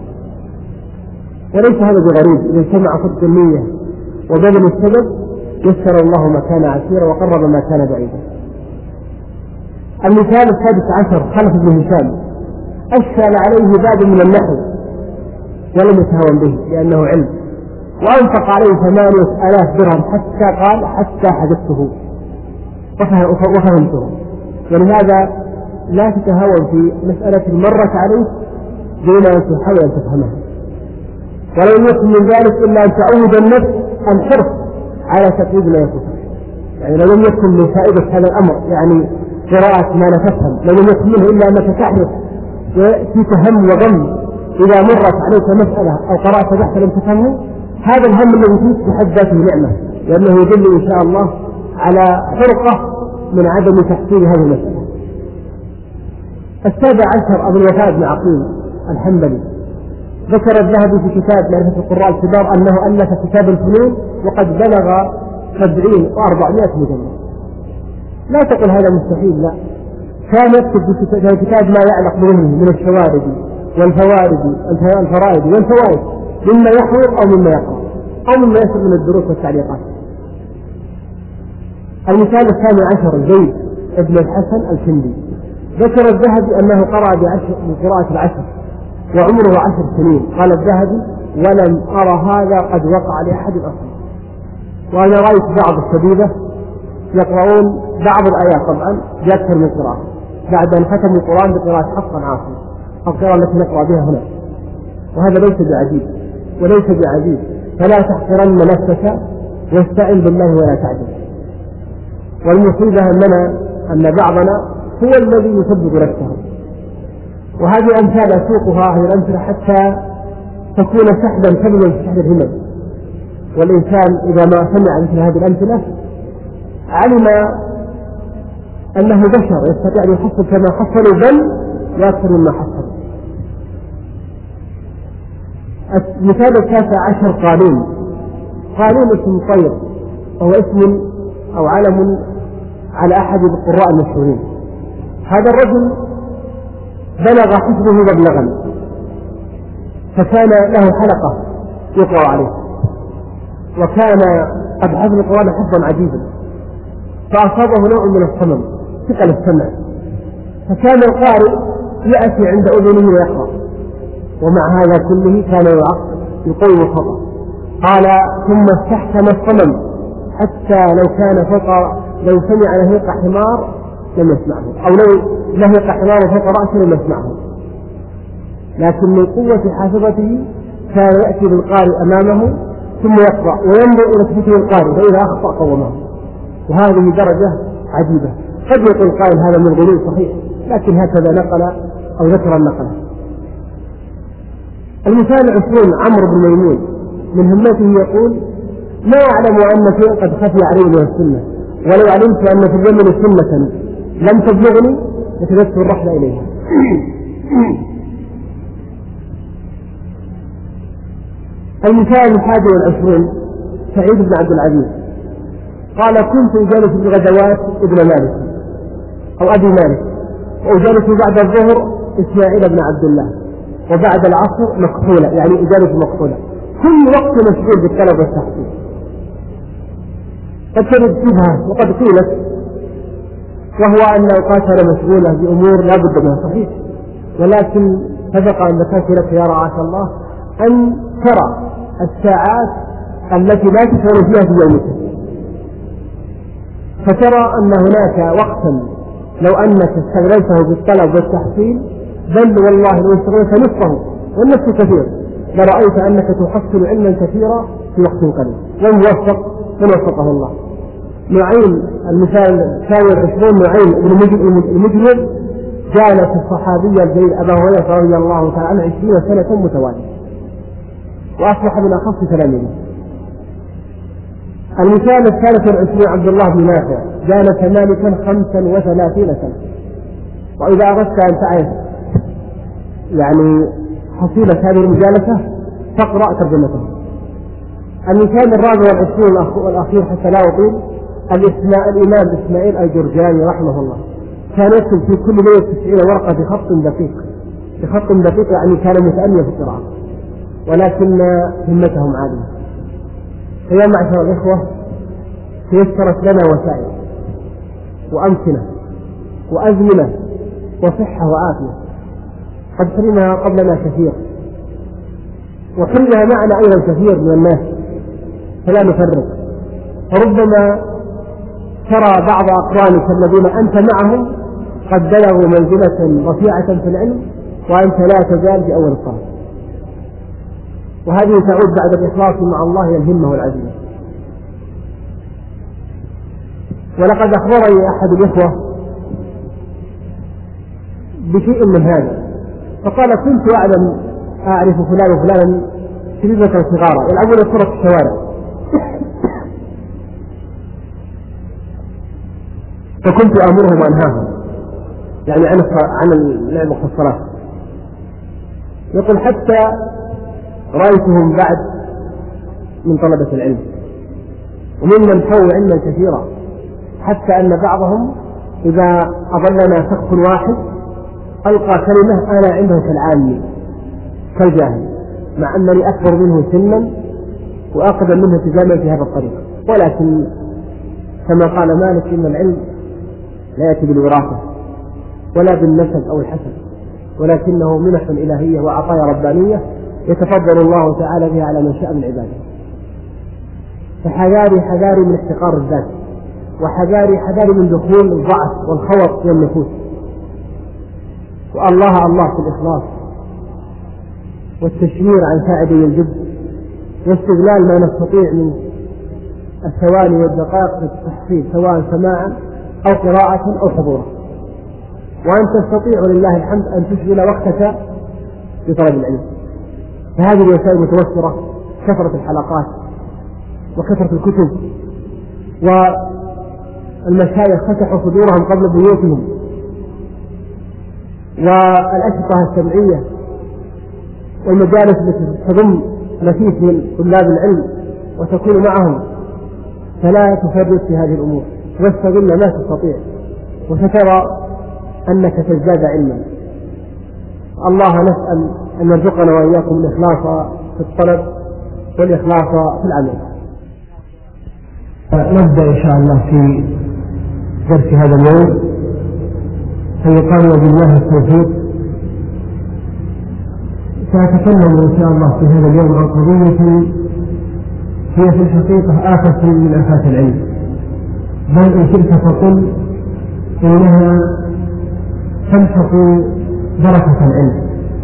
Speaker 1: وليس هذا بغريب، إذا اجتمع صدق النية وبذل السبب يسر الله ما كان عسيرا وقرب ما كان بعيدا. المثال السادس عشر، خلف بن هشام أشكل عليه باب من النحو ولم يتهاون به لأنه علم، وأنفق عليه ثمانية آلاف درهم حتى قال حتى حدثته وفهمته. ولهذا لا تتهاون في مسألة مرت عليك دون أن تحاول أن تفهمها، ولم يكن من ذلك إلا أن تعود النفس الحرص على تقييد ما يفوتك. يعني لو لم يكن من فائدة هذا الأمر يعني قراءة ما لا تفهم، لو لم يكن منه إلا أنك تحرص وفيك هم وغم إذا مرت عليك مسألة أو قرأت بحث لم تفهمه، هذا الهم الذي فيك بحد ذاته نعمة، لأنه يدل إن شاء الله على حرقة من عدم تحصيل هذه المسألة. السابع عشر، أبو الوفاء بن عقيل الحنبلي ذكر الذهبي في كتاب معرفة القراء الكبار أنه ألف كتاب الفنون وقد بلغ سبعين وأربعمائة مجلد. لا تقل هذا مستحيل، لا، كان يكتب في الكتاب ما يعلق به من الشوارد والفوارد الفرائد والفوائد مما يحضر أو مما يقرأ أو مما يصل من الدروس والتعليقات. المثال الثاني عشر، زيد ابن الحسن الكندي ذكر الذهبي أنه قرأ بقراءة العشر وعمره عشر سنين. قال الذهبي: ولم أرى هذا قد وقع لأحد أصلا. وأنا رأيت بعض الشبيبة يقرؤون بعض الآيات طبعا بأكثر من قراءة بعد أن ختموا القرآن بقراءة حفص عاصم، القراءة التي نقرأ بها هنا، وهذا ليس بعجيب وليس بعجيب. فلا تحقرن نفسك واستعن بالله ولا تعجل. والمصيبة أننا أن بعضنا هو الذي يسبب نفسه. وهذه أمثال أسوقها هذه الأمثلة حتى تكون سحبا كبيرا في سحب الهمم. والإنسان إذا ما سمع مثل هذه الأمثلة علم أنه بشر يستطيع أن يحصل كما حصلوا بل وأكثر مما حصلوا. المثال التاسع عشر، قالون. قالون اسم طير، وهو اسم أو علم على أحد القراء المشهورين. هذا الرجل بلغ حفظه مبلغا، فكان له حلقة يقرأ عليه، وكان قد حفظ القرآن حفظا عجيبا، فأصابه نوع من الصمم ثقل السمع، فكان القارئ يأتي عند أذنه ويقرأ، ومع هذا كله كان يعقل يقوي الخطأ. قال: ثم استحكم الصمم حتى لو كان فوق، لو سمع لهيق حمار لم يسمعه، أو لو لهيق حمار فوق رأسه لم يسمعه، لكن من قوة حافظته كان يأتي بالقارئ أمامه ثم يقرأ وينظر إلى كتبه القارئ، فإذا أخطأ قومه. وهذه درجة عجيبة. قد يقول قائل هذا من الغلو، صحيح، لكن هكذا نقل أو ذكر النقل. المثال العشرون، عمرو بن ميمون من همته يقول: ما أعلم أن شيء قد خفي علي من السنة، ولو علمت أن في الزمن سنة لم تبلغني لتبت الرحلة إليها. المثال الحادي والعشرون، سعيد بن عبد العزيز قال: كنت أجالس بغدوات ابن مالك أو أبي مالك، وأجالس بعد الظهر إسماعيل بن عبد الله، وبعد العصر مكحولة، يعني أجالس مكحولة، كل وقت مشغول بالطلب والتحصيل. قد تجد شبهة وقد قيلت، وهو أن أوقاتنا مشغولة بأمور لا بد منها، صحيح، ولكن سبق أن ذكرت لك يا رعاك الله أن ترى الساعات التي لا تشعر فيها في يومك، فترى أن هناك وقتا لو أنك استغليته بالطلب والتحصيل، بل والله لو استغليت نصفه والنصف كثير لرأيت أنك تحصل علما كثيرا في وقت قليل. وموفق من وفقه الله. نعيم المثال الثاني والعشرون، نعيم المجلد جالس الصحابي الجليل أبا هريرة رضي الله تعالى عنه عشرين سنة متوالية وأصبح من أخص تلاميذه. المثال الثالث والعشرون عبد الله بن نافع جالس مالكا خمسا وثلاثين سنة. وإذا أردت أن تعرف يعني حصيلة هذه المجالسة فاقرأ ترجمته. المثال الرابع والعشرون والأخير حتى لا أطيل، الإمام إسماعيل الجرجاني رحمه الله كان يكتب في كل ليلة تسعين ورقة بخط دقيق، بخط دقيق يعني كان متأنيا في القراءة، ولكن همتهم عالية. فيا معشر الإخوة، تيسرت لنا وسائل وأمكنة وأزمنة وصحة وعافية قد سرنا قبلنا كثير، وحلها معنا أيضا كثير من الناس، فلا نفرق. فربما ترى بعض أقرانك الذين أنت معهم قد بلغوا منزلة رفيعة في العلم وأنت لا تزال في أول الطريق، وهذه تعود بعد الإخلاص مع الله الهمة والعزيمة. ولقد أخبرني أحد الإخوة بشيء من هذا، فقال: كنت أعلم أعرف فلان وفلانا شبيبة صغارا يلعبون كرة الشوارع، فكنت أمرهم وأنهاهم يعني عن عن اللعب في الصلاة. يقول: حتى رأيتهم بعد من طلبة العلم وممن حووا علما كثيرا، حتى أن بعضهم إذا أظلنا سقف واحد ألقى كلمة أنا عنده كالعامي كالجاهل، مع أنني أكبر منه سنا وأقدم منه التزاما في هذا الطريق. ولكن كما قال مالك: إن العلم لا يأتي بالوراثة ولا بالنسب أو الحسب، ولكنه منح إلهية وعطايا ربانية يتفضل الله تعالى بها على من شاء من عباده. فحذاري حذاري من احتقار الذات، وحذاري حذاري من دخول الضعف والخوف في النفوس. والله الله في الإخلاص والتشمير عن ساعدي الجد، واستغلال ما نستطيع من الثواني والدقائق في التحصيل سواء سماعا أو قراءة أو حضورا. وأن تستطيع ولله الحمد أن تشغل وقتك بطلب العلم. فهذه الوسائل متوفرة، كثرة الحلقات وكثرة الكتب، والمشايخ فتحوا صدورهم قبل بيوتهم، والأشرطة السمعية والمجالس التي تضم نفيس من طلاب العلم وتكون معهم. فلا تفرط في هذه الأمور واستغل ما تستطيع، وسترى أنك تزداد علما. الله نسأل أن يرزقنا وإياكم الإخلاص في الطلب والإخلاص في العمل. نبدأ إن شاء الله في درس هذا اليوم، فيقال وبالله التوفيق. سأتكلم إن شاء الله في هذا اليوم عن قضية هي في الحقيقة آفة من آفات العلم، بل إن شئت فقل إنها تمحق بركة العلم.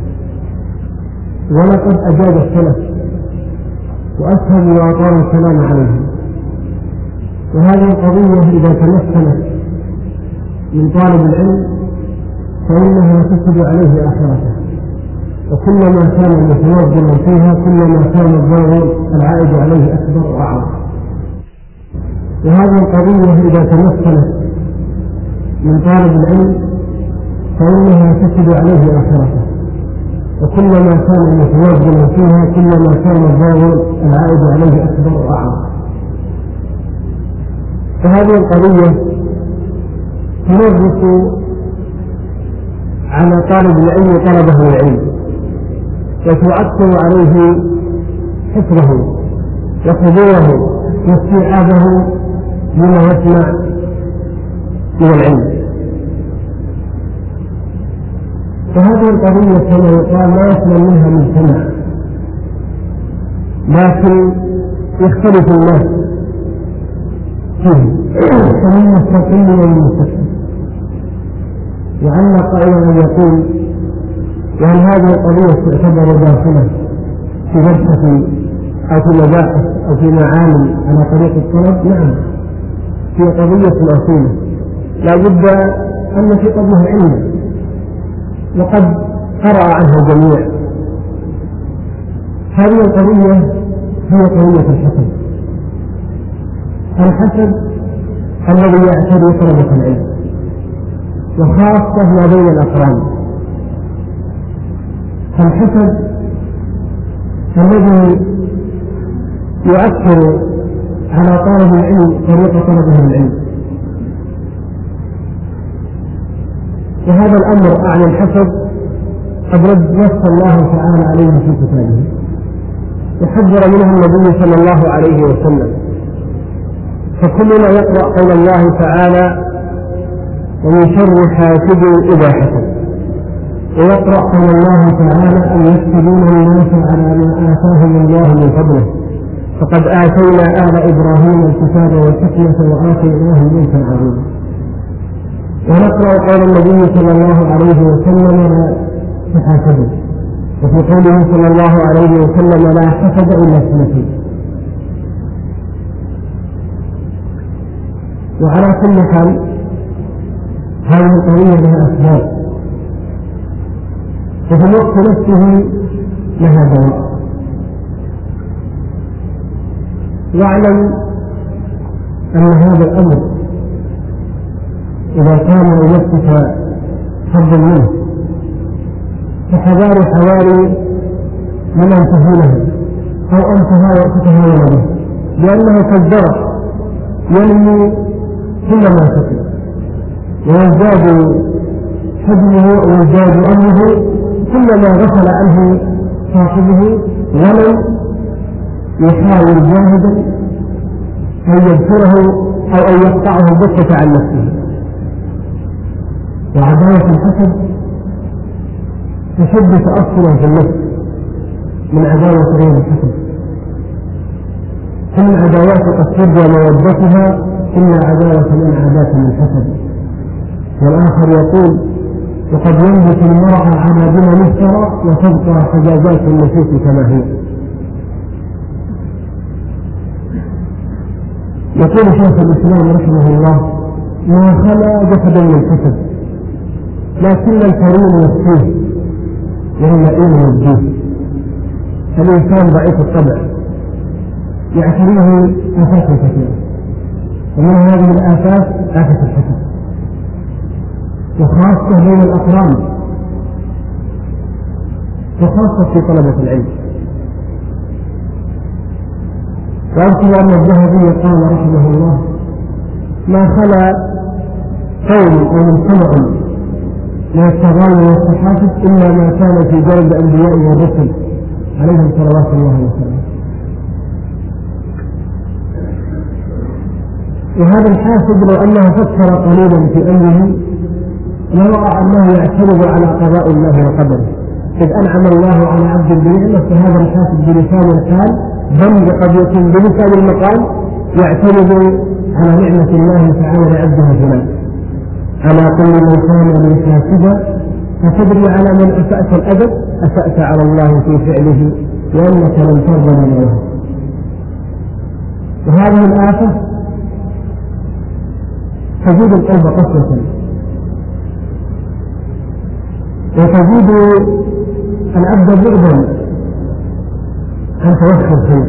Speaker 1: ولقد أجاب السلف وأسهل وأطال الكلام عليه، وهذه القضية إذا تمثلت من طالب العلم فإنها تفسد عليه آخرته، وكلما كان متوازنا فيها كلما كان الضرر العائد عليه أكبر وأعظم. وهذه القضية إذا تمثلت من طالب العلم فإنها تفسد عليه آخرته، وكلما كان متوازنا فيها كلما كان الضرر العائد عليه أكبر وأعظم. فهذه القضية تنغص على طالب العلم طلبه العلم، وتؤثر عليه حفظه وحضوره واستيعابه بما يسمع من العلم. فهذه القضية كما يقال لا يسلم منها مجتمع، لكن يختلف الناس فيه، فمن مستقيم ومن مستقيم. وعلى قائلا أن يقول وهل هذه القضية تعتبر داخلة في مبحث أو في مباحث أو في معامل على طريق الطلب؟ نعم، في قضية أصيلة لا بد أن نشيط به علما وقد قرأ عنها الجميع. هذه القضية هي قضية الحسد، الحسد الذي يعتري طلبة العلم وخاصة ما بين الأقران، الحسد الذي يؤثر على طالب العلم طريقة طلبه العلم. وهذا الأمر أعني الحسد قد رد نص الله تعالى عليه في كتابه وحذر منه النبي صلى الله عليه وسلم، فكلنا يقرأ قول الله تعالى ومن شر حاسد إذا حسد، ويقرأ قول الله تعالى أن يحسدون الناس على ما آتاهم الله من فضله فقد آتينا آل إبراهيم الكتاب والحكمة وآتيناهم ملكا عظيما. ونقرأ قول النبي صلى الله عليه وسلم لا تحاسدوا، وفي قوله صلى الله عليه وسلم لا حسد إلا اثنتين. وعلى كل حال هذه القضية لها أسباب وفي الوقت نفسه لها دواء. واعلم أن هذا الأمر إذا كان لنفسك حظ منه فحذار حوالي من أنتهونه أو أنتهى وتتهاون به، لأنه كالزرع ينمو كلما سكن ويزداد حجمه ويزداد أمره كلما غفل عنه صاحبه ولم يحاول جاهدا أن يذكره أو أن يقطعه بكة عن نفسه. وعداوة الحسد تشد تأثرا في النفس من عداوة غير الحسد، كل العداوات قد ترجى مودتها إلا عداوة من عادات من الحسد. والآخر يقول وقد ينبت المرأة على بما نفترى وتبقى حجازات النفوس كما هي. يقول شيخ الإسلام رحمه الله ما خلا جسدا من الحسد لكن الكريم يكفيه واللئيم يبديه. الإنسان ضعيف الطبع يعتريه آفات كثيرة، ومن هذه الآفات آفة الحسد، وخاصة بين الأقران وخاصة في طلبة العلم. وأذكر أن الذهبي قال رحمه الله ما خلا قول أو مجتمع من التغاير والتحاسد إلا ما كان في جانب الأنبياء والرسل عليهم صلوات الله وسلامه. وهذا الحاسد لو أنه فكر قليلا في أمره لرأى أنه يعترض على قضاء الله وقدره، إذ أنعم الله على عبد بنعمة فهذا الحاسد بلسان الحال بل قد يكون بلسان المقال يعترض على نعمة الله تعالى لعبده فلان. على كل من كان من حاسدا فتدري على من أسأت الأدب أسأت على الله في فعله وأنك لم ترضى من الله. وهذه الآفة تزيد القلب قسوة وتزيد العبد بعدا عن توخي الخير.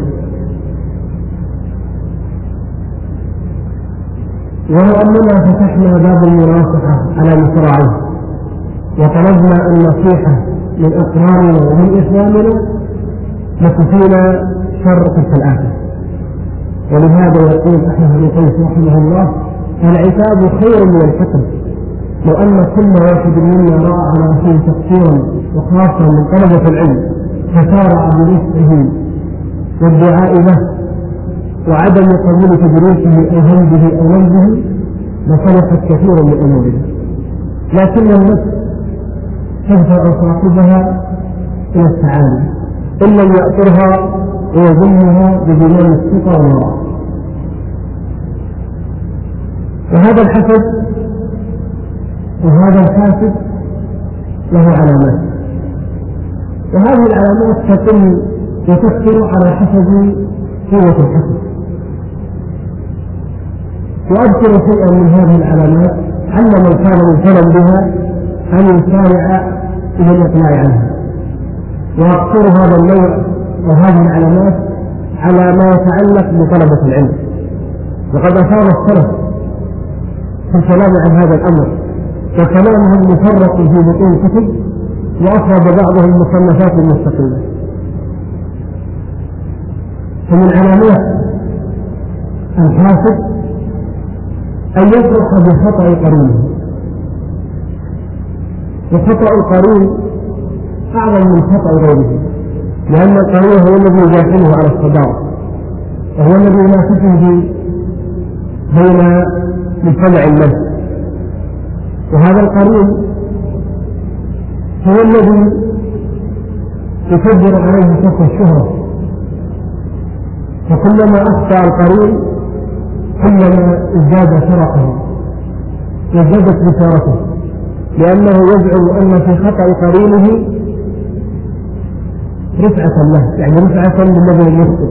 Speaker 1: ولو أننا فتحنا باب المناصحة على مصراعيه وطلبنا النصيحة من أقرارنا ومن إخواننا لكفينا شر تلك الآفة. ولهذا يقول أحمد بن قيس رحمه الله العتاب خير من الحكم. لو أن كل واحد منا رأى على نفسه تقصيرا وخاصة من طلبة العلم فسارع بنفسه والدعاء له وعدم قبول تدريسه أو همزه أو لمزه لصلحت كثيرا من أمورها. لكن النفس تدفع صاحبها إلى السعادة إن لم يأطرها ويظنها بجنان الثقة والوراء. وهذا الحسد وهذا الحاسد له علامات، وهذه العلامات تقل وتكثر على حسب قوة الحسد. وأذكر شيئا من هذه العلامات علم من كان مبتلا بها أن يسارع إلى الإقلاع عنها، وأقصر هذا النوع وهذه العلامات على ما يتعلق بطلبة العلم. وقد أثار السلف في الكلام عن هذا الأمر، وكلامهم مفرق في بطون كتب، وأفرد بعضهم مصنفات مستقلة. فمن علامات الحاسد أن يفرح بخطأ قرينه، وخطأ القرين أعظم من خطأ غيره، لأن القرين هو الذي يداخله على الصدارة، وهو الذي ينافسه بين مجتمع الناس. وهذا القرين هو الذي يكبر عليه شرط الشهرة، فكلما أخطأ القرين كلما ازداد شرفه وازدادت بشارته، لأنه يزعم أن في خطأ قرينه رفعة له، يعني رفعة للذي المخطئ.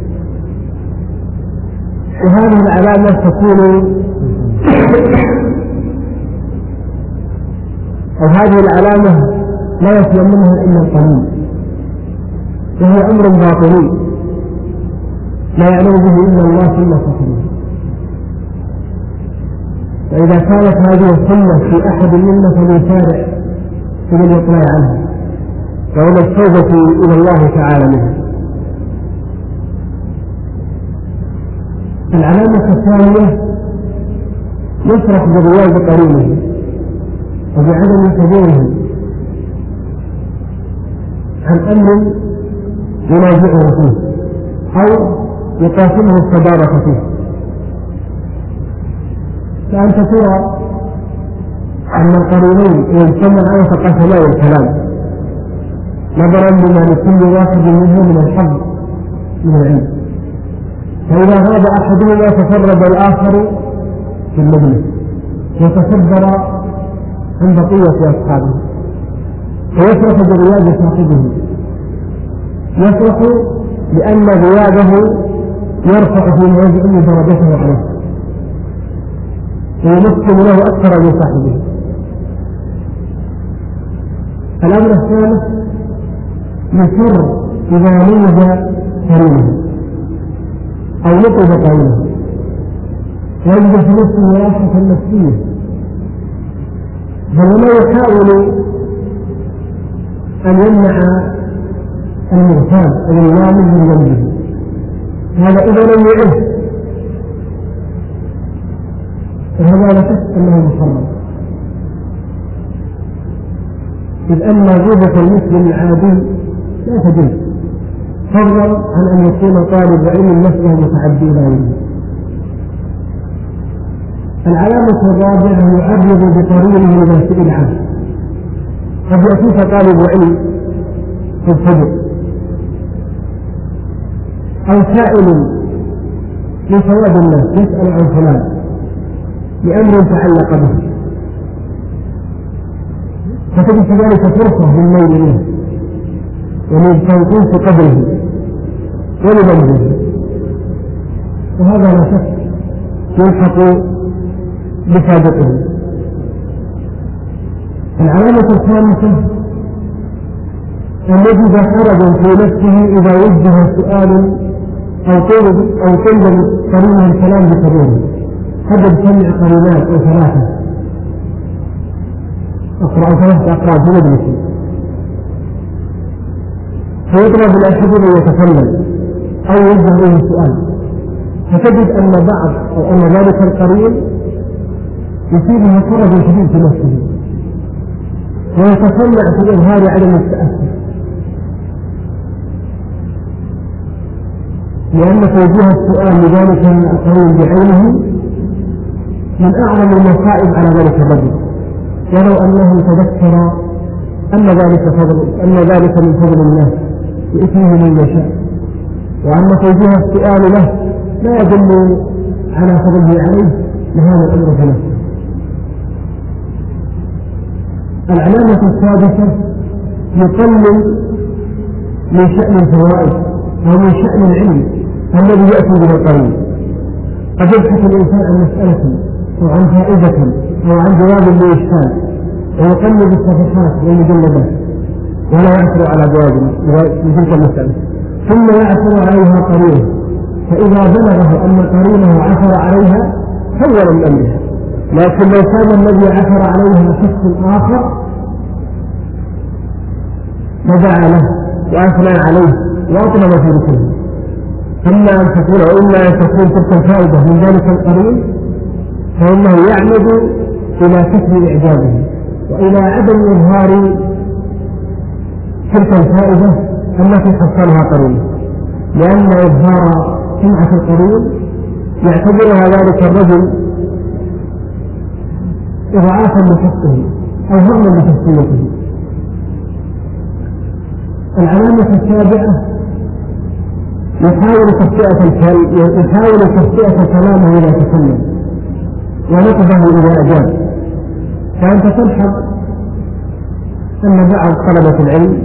Speaker 1: وهذه العلامة تكون أو هذه العلامة لا يسلم منها إلا القليل، وهي أمر باطني لا يعلم به إلا الله ثم سبحانه. فإذا كانت هذه السنة في أحد منا فليسارع في الإقلاع عنها وإلى التوبة إلى الله تعالى منها. العلامة الثانية يفرح برياض قرينه وبعدم حضوره عن أمر ينازعه فيه أو يقاسمه الصدارة فيه. فأنت ترى أن القرينين يجتمعان فقتلا الكلام نظرا لما لكل واحد منهم من الحظ من العلم، فإذا غاب أحدهما تفرد الآخر في المجلس وتصدر عن بقية أصحابه، ويفرح برياض صاحبه، يفرح لأن رياضه يرفع في موضع درجته عليه ويمثل له أكثر من صاحبه. الأمر الثالث يسر إذا لوج كريمه أو يطلب قوله ويجد في نفسه راحة نفسية، بل ما يحاول أن يمنع المغتاب أو النام من جنبه، هذا إذا لم يعد فهذا لا شك أنه محرم، إذ أن غيبة المسلم العادي لا تجوز، فضلا عن أن يكون طالب علم نفسه متعدي إليه. العلامة الرابعة يعرض بقرينه إذا سئل عنه. قد يأتيك طالب علم مبتدئ أو سائل من ثواب الناس يسأل عن فلان لأمر تعلق به، فتجد ذلك فرصة للميل منه ومن تنقيص قدره ولمنزله، وهذا لا شك يلحق بسابقه. العلامة الخامسة أن يجد حرجا في نفسه إذا وجه سؤال أو طلب أو طلب قرينه الكلام بقرينه، قد يجتمع قرينات أو ثلاثة أقرأ ثلاثة أقرأ في مجلسه فيطلب الأحد أن يتكلم أو يوجه له سؤال، فتجد أن بعض أو أن ذلك القرين يصيبه كرب شديد في نفسه ويتصنع في إظهار عدم التأثر، لأن توجيه السؤال لذلك القرين بعينه من أعظم المصائب على ذلك الرجل، ولو أنه تذكر أن ذلك فضل أن ذلك من فضل الله بإثمه من يشاء، وأن توجيه السؤال له لا يدل على فضله عليه لهذا الأمر في نفسه. العلامة السادسة يقلل من شأن الفوائد ومن شأن العلم الذي يأتي به القرين. قد يبحث الإنسان عن مسألة أو عن فائدة أو عن جواب لإشكال ويقلب الصفحات والمجلدات ولا يعثر على جواب لتلك المسألة، ثم يعثر عليها قرينه، فإذا بلغه أن قرينه عثر عليها حول من أمرها. لكن لو كان الذي عثر عليها شخص آخر فدعا له وأثنى عليه وأطلب في رسله، إما أن تكون وإما أن تكون تلك الفائدة من ذلك القرين فإنه يعمد إلى كسب إعجابه وإلى عدم إظهار تلك الفائدة التي حصلها قرين، لأن إظهار سمعة القرين يعتبرها ذلك الرجل إضعافا لحقه أو هرما لشخصيته. العلامة السابعة يحاول تخطئة الكلام يحاول تخطئة كلامه إذا تكلم ونقضه إذا أجاب. فأنت تلحظ أن بعض طلبة العلم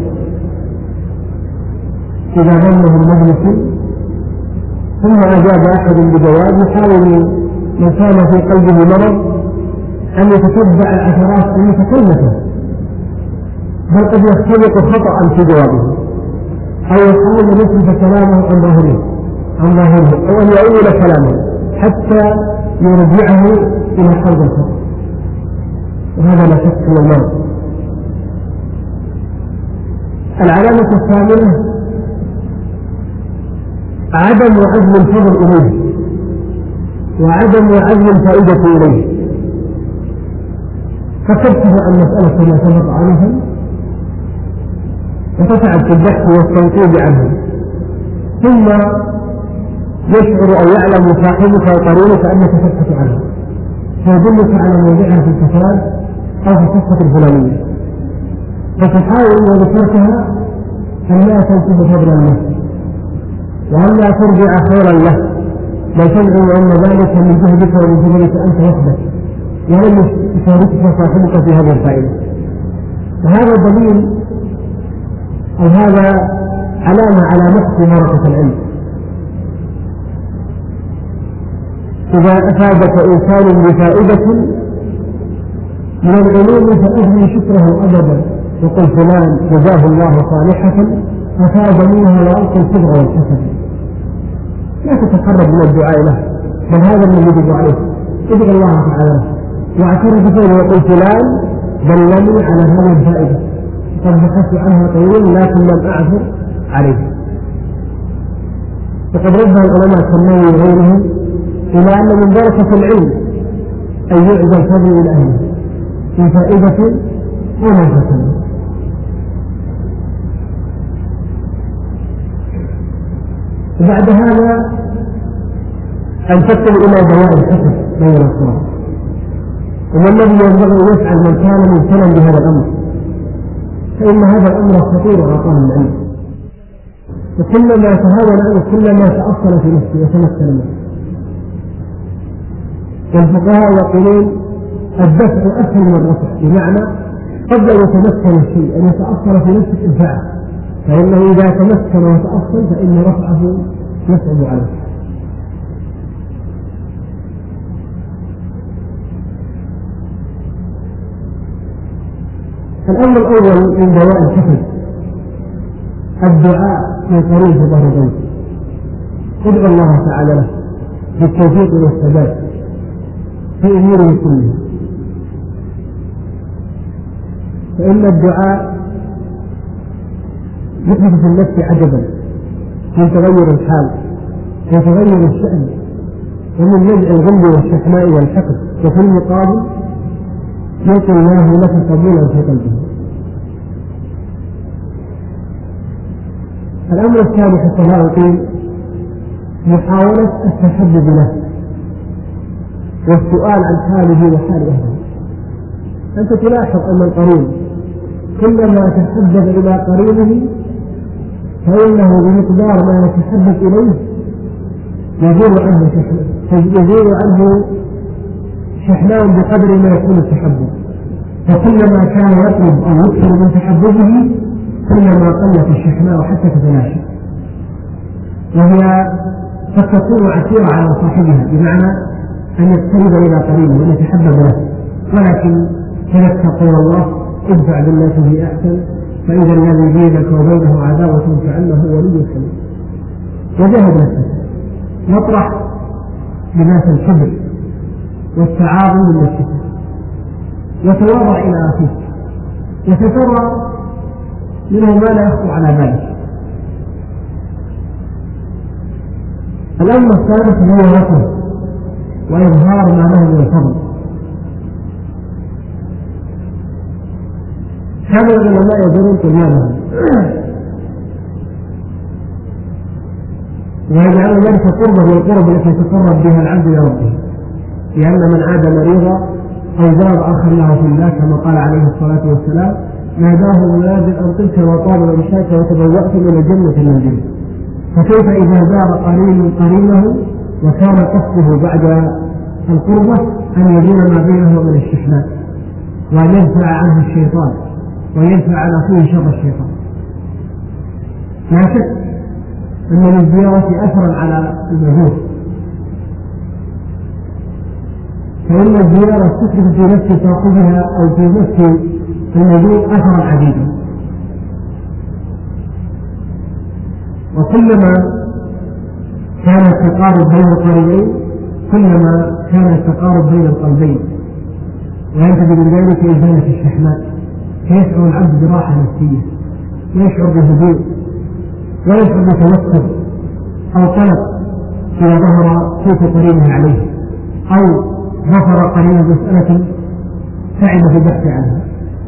Speaker 1: إذا ظنهم مجلس ثم أجاب أحد بجواب يحاول من كان في قلبه مرض أن يتتبع عشرات المتكلمة، بل قد يختلق خطأ في جوابه أو يحاول أن يصرف كلامه عن ظاهره عن ظاهره أو أن يؤول كلامه حتى يرجعه إلى حوض الخطأ، وهذا لا شك من المرض. العلامة الثامنة عدم عزم الفضل إليه وعدم عزم الفائدة إليه، فتبحث عن مسألة كما سبق عنها وتتعب في البحث والتنقيب عنها، ثم يشعر أو يعلم صاحبك وقرينك أنك تبحث عنها فيدلك على موضعها في الكتاب أو في الصفحة الفلانية، فتحاول إذا ذكرتها أن لا تنسب فضلا له وأن لا ترجع خيرا له، بل تدعو أن ذلك من جهدك ومن جهدك أنت وحدك ولم يشاركك صاحبك في هذه الفائدة. وهذا دليل أو هذا علامة على نقص بركة العلم. إذا أفادك إنسان بفائدة من العلوم فأجري شكره أبدا وقل فلان جزاه الله صالحة أفاد منها وألقى الكبر والحسن. لا تتقرب من الدعاء له، بل هذا الذي يجب عليه، ادعو الله تعالى واعترف فيه وقل فلان دلني على هذه الفائدة قد بحثت عنها طويل لكن لم أعثر عليه. فقد رد العلماء كالنووي وغيرهم إلى أن من بركة العلم أن يعزى الفضل إلى أهله في فائدة ومنفعة. بعد هذا أن تصل إلى دواء الحسن بين الأصناف، وما الذي ينبغي أن يفعل من كان مبتلا بهذا الأمر، فإن هذا الأمر خطير وعطاه العلم، وكلما تهاون عنه كلما تأصل في نفسه وتمكن منه. والفقهاء يقولون الدفع أسهل من الرفع، بمعنى قبل أن يتمكن الشيء أن يتأصل في نفسه انفعه، فإنه إذا تمكن وتأصل فإن رفعه يصعب عليه. الأمر الأول من دواء الحسد الدعاء من قريب ظهر بيته، ادعو الله تعالى له بالتوفيق والسداد في أموره كلها، فإن الدعاء يحدث في النفس عجبا من تغير الحال وتغير الشأن ومن نزع الغل والشحناء والحقد، وفي المقابل يعطي الله لك قبولا في قلبه. الأمر الثالث التلاقي محاولة التحدث له والسؤال عن حاله وحال أهله. أنت تلاحظ أن القرين كلما تحدث إلى قرينه فإنه بمقدار ما يتحدث إليه يزول عنه يزول عنه شحناء بقدر ما يكون التحدث، فكلما كان يطلب أو يكثر من تحببه كلما قلت الشحناء حتى تتلاشى، وهي قد تكون عسيرة على صاحبها، بمعنى أن يقترب إلى قريبه وأن يتحبب له، ولكن تذكر قول الله ادفع بالتي هي أحسن فإذا الذي بينك وبينه عداوة كأنه ولي حميم. وجاهد نفسك مطرح لباس الكبر والتعاظم من نفسك، وتواضع إلى أخيك، وتترى منه ما لا يخطر على بالك. الأمر الثالث هو الرفض وإظهار ما له من الفضل. هذا العلماء يزورون طلابهم ويجعل ذلك قربا والقرب التي يتقرب بها العبد الى ربه، لأن من عاد مريضا أو زار أخا له في الله كما قال عليه الصلاة والسلام ناداه مناد أن قلت وطاب ومشاك وتبوأت من الجنة منزلا. فكيف إذا زار قرين قرينه وكان قصده بعد القربة أن يزول ما بينه من الشحناء وأن يدفع عنه الشيطان ويدفع عن أخيه شر الشيطان. لا شك أن للزيارة أثرا على المجهول، فإن الزيارة تترك في نفس صاحبها أو في نفس المجهول أثرا عديدا، وكلما كان التقارب بين القلبين كلما كان التقارب بين القلبين، وينتج من ذلك إزالة الشحناء، فيشعر العبد براحة نفسية، ويشعر بهدوء، ويشعر بتوتر أو قلق إذا ظهر صوت قرينه عليه أو ظهر قرينه مسألة تعب في البحث عنها.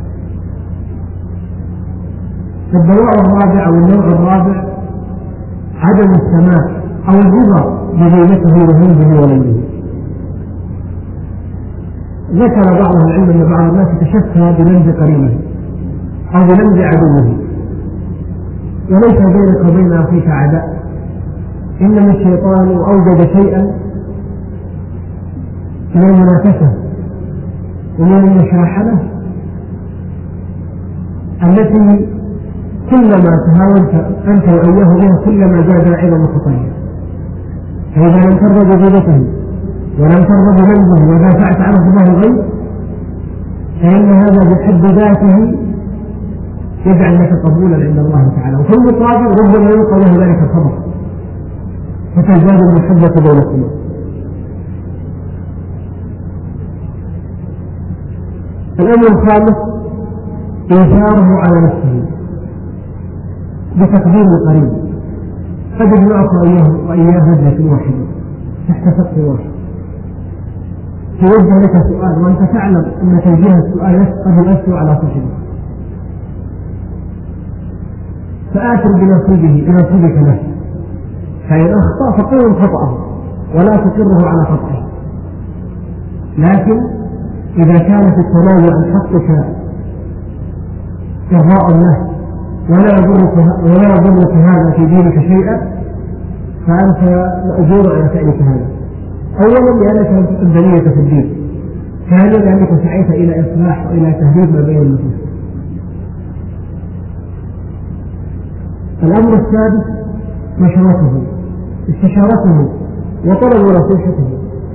Speaker 1: الدواء الرابع أو النوع الرابع عدم السماح أو الرضا بليلته وهمه وليله. ذكر بعض العلم أن بعض الناس تشفى بلمز قرينه أو بلمز عدوه، وليس بينك وبين أخيك عداء، إنما الشيطان أوجد شيئا من المنافسة ومن المشاحنة التي كلما تهاونت أنت وإياه بها كلما زاد عظم خطاياه. فإذا لم ترضى بغيبته ولم ترضى بذنبه ودافعت عنه الله غيب فإن هذا بحد ذاته يجعل لك قبولا عند الله تعالى، وفي المقابل ربما يلقى له ذلك الخبر فتزداد المحبة بينكما. الأمر الخامس إيثاره على نفسه بتقديم القريب، قد يجمعك وإياه وإياه هجرة واحدة تحت سقف واحد، توجه لك سؤال وأنت تعلم أن توجيه السؤال قد يؤثر على صاحبه، فآثر بنصيبه بنصيبك له، فإن أخطأ فقل خطأه ولا تقره على خطأه، لكن إذا كان في التنازع عن حقك إرضاء له ولا يضرك ولا يضرك هذا في دينك شيئا فأنت مأجور على فعلك هذا، أولا لأنك لم تكن دنية في الدين، ثانيا لأنك سعيت إلى إصلاح وإلى تهذيب ما بين النفوس. الأمر السادس مشورته استشارته وطلب نصيحته.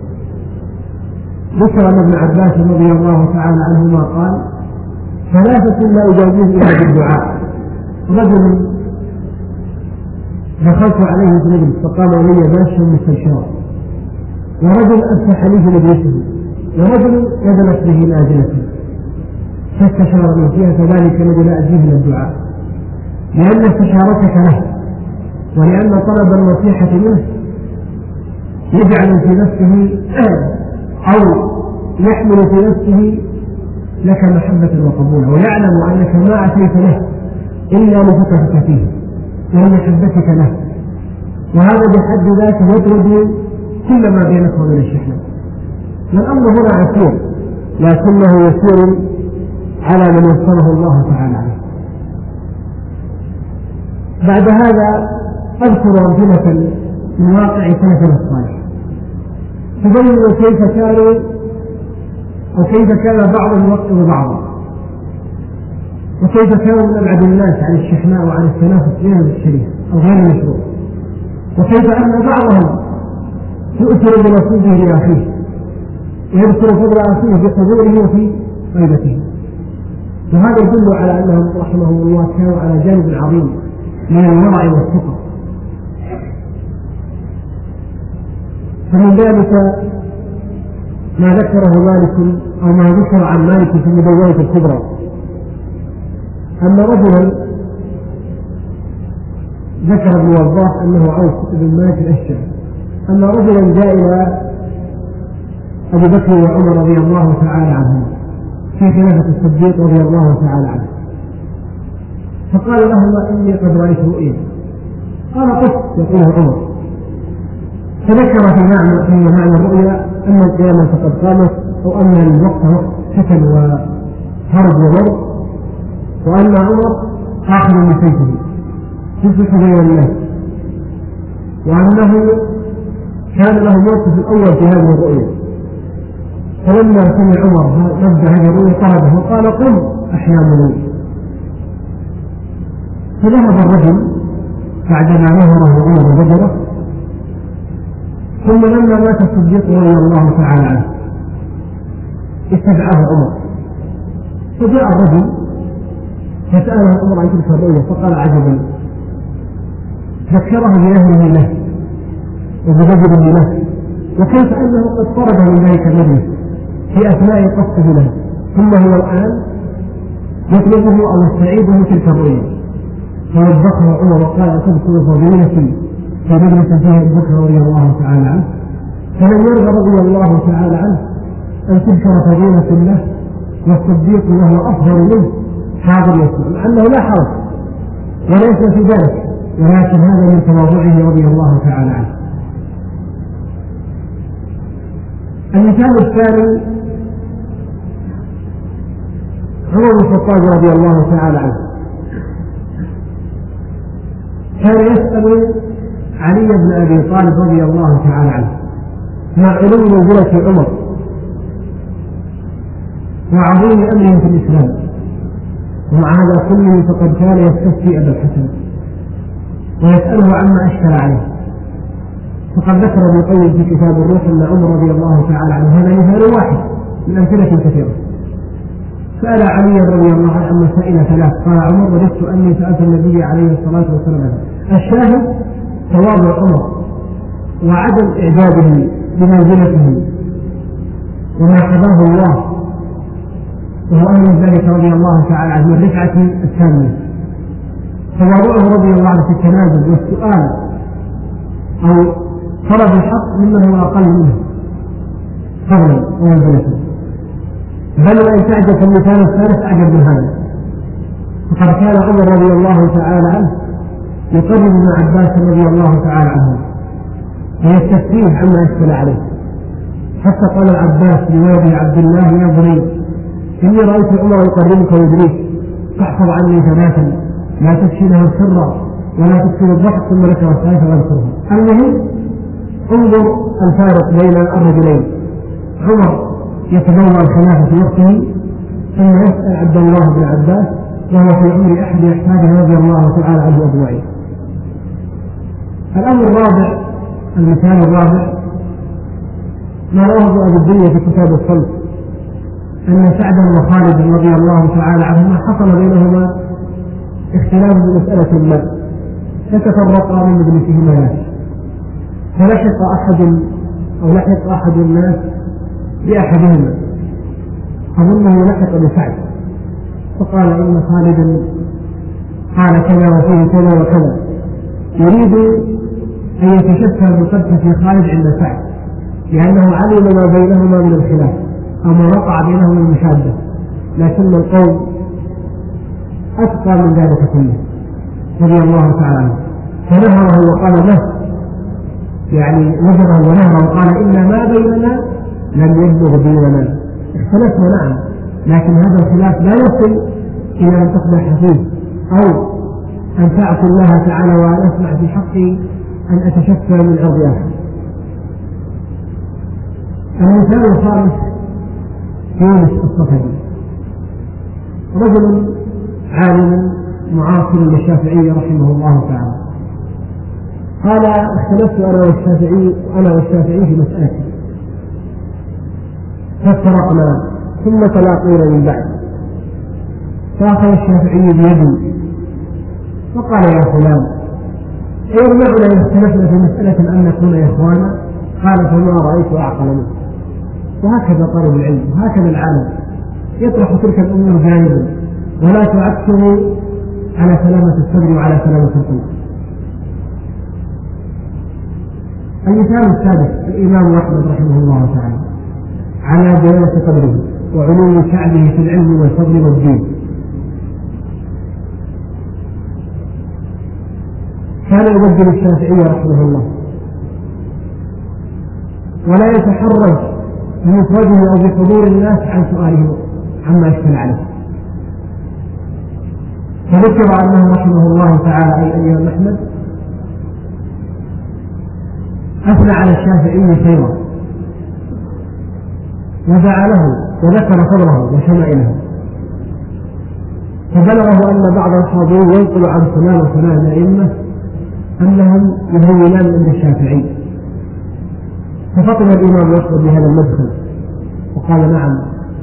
Speaker 1: ذكر ابن عباس رضي الله تعالى عنهما قال ثلاثة لا أجابيه إلا بالدعاء، رجل دخلت عليه في المجلس فقال لي ماشي مستشار، ورجل أفتح لي في مجلسه، ورجل نزلت به نازلته فاستشارني فيها، كذلك الذي لا أجيه من الدعاء، لأن استشارتك له ولأن طلب النصيحة منه يجعل في نفسه أو يحمل في نفسه لك محبة وقبولا، ويعلم أنك ما أتيت له إلا لفقهك فيه ولمحبتك له، وهذا بحد ذاته يطرد كل ما بينك وبين الشحناء. والأمر هنا عسير لكنه يسير على من يسره الله تعالى عليه. بعد هذا أذكر أمثلة من واقع سلفنا الصالح تبين كيف كانوا وكيف كان بعضهم يوقف بعضا. وكيف كانوا من أبعد الناس عن الشحناء وعن التنافس غير الشريف أو غير المشروع، وكيف أن بعضهم يؤثر بنصيبه لأخيه ويذكر فضل أخيه بحضوره وفي غيبته. وهذا يدل على أنهم رحمهم الله كانوا على جانب عظيم من الورع والثقة. فمن ذلك ما ذكره مالك أو ما ذكر عن مالك في المدونة الكبرى أن رجلا ذكر ابن وضاح أنه عوف بن مالك الأشجعي أن رجلا جاء إلى أبي بكر وعمر رضي الله تعالى عنهم في خلافة الصديق رضي الله تعالى عنه، فقال لهما إني قد رأيت رؤيا. قال قف يقول عمر، فذكر في معنى في معنى الرؤيا أن القيامة قد قامت أو أن الوقت وقت سكن وهرب وضرب، وأن عمر آخر من سيفه يصبح بين الناس، وأنه كان له موقف الأول في هذه الرؤيا. فلما سمع عمر نبذ هذه الرؤيا طلبه وقال قم أحلامنا. فذهب الرجل بعدما نهره عمر وزجره، ثم لما مات الصديق رضي الله تعالى عنه استدعاه عمر، فجاء الرجل فسأله عمر عن تلك الرؤيا فقال عجبا، ذكره بأهله له وبرجل له، وكيف أنه قد طرد من ذلك المجلس في أثناء قصده له، ثم هو الآن يطلبه أو يستعيده تلك الرؤيا. فوبخه عمر وقال أتذكر فضيلتي في مجلس فيه أبو بكر رضي الله تعالى عنه، فلم يرضى رضي الله تعالى عنه أن تذكر فضيلة له والصديق له أفضل منه حاضر يسمع، مع أنه لا حرج وليس في ذلك، ولكن هذا من تواضعه رضي الله تعالى عنه. المثال الثاني عمر بن الخطاب رضي الله تعالى عنه كان يسأل علي بن أبي طالب رضي الله تعالى عنه مع علو منزلة عمر وعظيم أمره في الإسلام، ومع هذا كله فقد كان يستفتي أبا الحسن ويسأله عما أشكل عليه. فقد ذكر ابن القيم في كتاب الروح أن عمر رضي الله تعالى عنه هذا مثال واحد من أمثلة كثيرة. سأل علي رضي الله عنه عن مسائل ثلاث، قال عمر وددت أني سألت النبي عليه الصلاة والسلام. الشاهد تواضع عمر وعدم إعجابه بمنزلته وما حضاه الله، وهو أهل ذلك رضي الله تعالى عنه من الرفعة الثانية. تواضعه رضي الله عنه في التنازل والسؤال أو طلب الحق ممن هو أقل منه فضلا ومنزلته. بل وإن تعجب المثال الثالث أعجب من هذا، فقد كان عمر رضي الله تعالى عنه يقرب ابن عباس رضي الله تعالى عنه ويستفتيه عما أشكل عليه، حتى قال العباس لوالد عبد الله يا بني إني رأيت عمر يقربك ويدريك فاحفظ عني ثلاثا لا تفشي له السر ولا تكثر الضحك، ثم ذكر الثالثة واذكرها. المهم انظر الفارق بين الرجلين، عمر يتبوى الخلافة في وقته ثم يسأل عبد الله بن عباس وهو في عمر أحد أحفاده رضي الله تعالى عنه أجمعين. الأمر الرابع، المثال الرابع ما رواه أبو الدنيا في كتاب الصلب أن سعدا وخالد رضي الله تعالى عنهما حصل بينهما اختلاف بمسألة ما، فتفرقا من مجلسهما، فلحق أحد أو لحق أحد الناس بأحدهما أظنه لحق بسعد، فقال إن خالدا قال كذا وفيه كذا وكذا، يريد أن يتشفى بقدح في خالد عند سعد لأنه علم ما بينهما من الخلاف أو ما وقع بينهما من المشادة، لكن القوم أتقى من ذلك كله رضي الله تعالى عنه، فنهره وقال له يعني نهره ونهره وقال إن ما بيننا لم يبلغ ديننا. اختلفنا نعم، لكن هذا الخلاف لا يصل إلى أن تقبح فيه أو أن تعصي الله تعالى وأن أسمع في حقي أن أتشفى من عرض آخر. المثال الخامس يونس الصفدي، رجل عالم معاصر للشافعي رحمه الله تعالى، قال اختلفت أنا والشافعي أنا والشافعي في مسألة فافترقنا ثم تلاقينا من بعد، فأخذ الشافعي بيدي فقال يا فلان أيرمعنا إن اختلفنا في مسألة أن نكون إخوانا؟ قال فما رأيت أعقل منه. وهكذا طالب العلم وهكذا العالم يطرح تلك الأمور جانبا ولا تعكر على سلامة الصدر وعلى سلامة القلب. المثال السادس الإمام أحمد رحمه الله تعالى على جلالة قدره وعلو شعبه في العلم والفضل والدين. كان يبدل الشافعي رحمه الله ولا يتحرج بمفرده أو بحضور الناس عن سؤاله عما يشكل عليه. فذكر أنه رحمه الله تعالى أي الإمام أحمد أثنى على الشافعي خيرا ودعا له وذكر فضله وشمائله، فبلغه أن بعض الحاضرين ينقل عن فلان وفلان الأئمة أنهم يهونان عند الشافعي، ففطن الإمام أحمد بهذا المدخل وقال نعم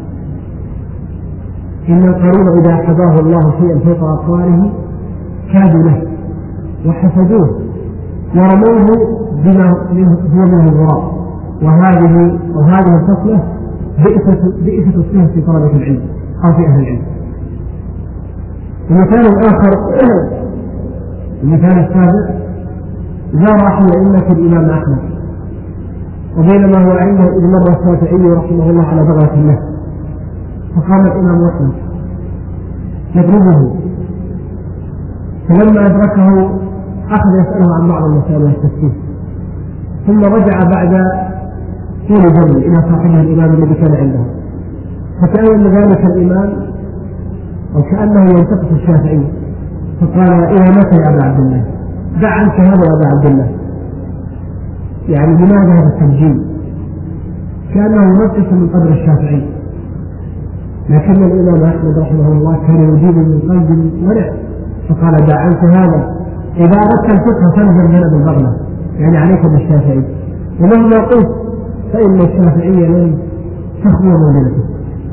Speaker 1: إن القرون إذا حباه الله شيئا فوق أقواله كادوا له وحسدوه ورموه بما هو منه الغراب، وهذه وهذه الفصلة بئسة الصهر في طلبة العلم أو في أهل العلم. المثال الآخر المثال السابع زار أحد أئمة الإمام أحمد وبينما هو عنده إذ مر الشافعي رحمه الله على بغلة له، فقام الإمام أحمد يطلبه، فلما أدركه أخذ يسأله عن بعض المسائل والتفسير، ثم رجع بعد طول جمع إلى صاحبه الإمام الذي كان عنده، فكأن ذلك الإمام أو كأنه ينتقص الشافعي، فقال إلى متى يا أبا عبد الله؟ دع عنك هذا يا أبا عبد الله، يعني لماذا هذا التسجيل؟ كأنه ينقص من قدر الشافعي. لكن الإمام أحمد رحمه الله كان يجيب من قلب ورع، فقال دع عنك هذا، إذا أردت الفقه فانزل هنا بالبغلة، يعني عليك بالشافعي، ومهما قلت فإن الشافعي لن تخلو مولدته.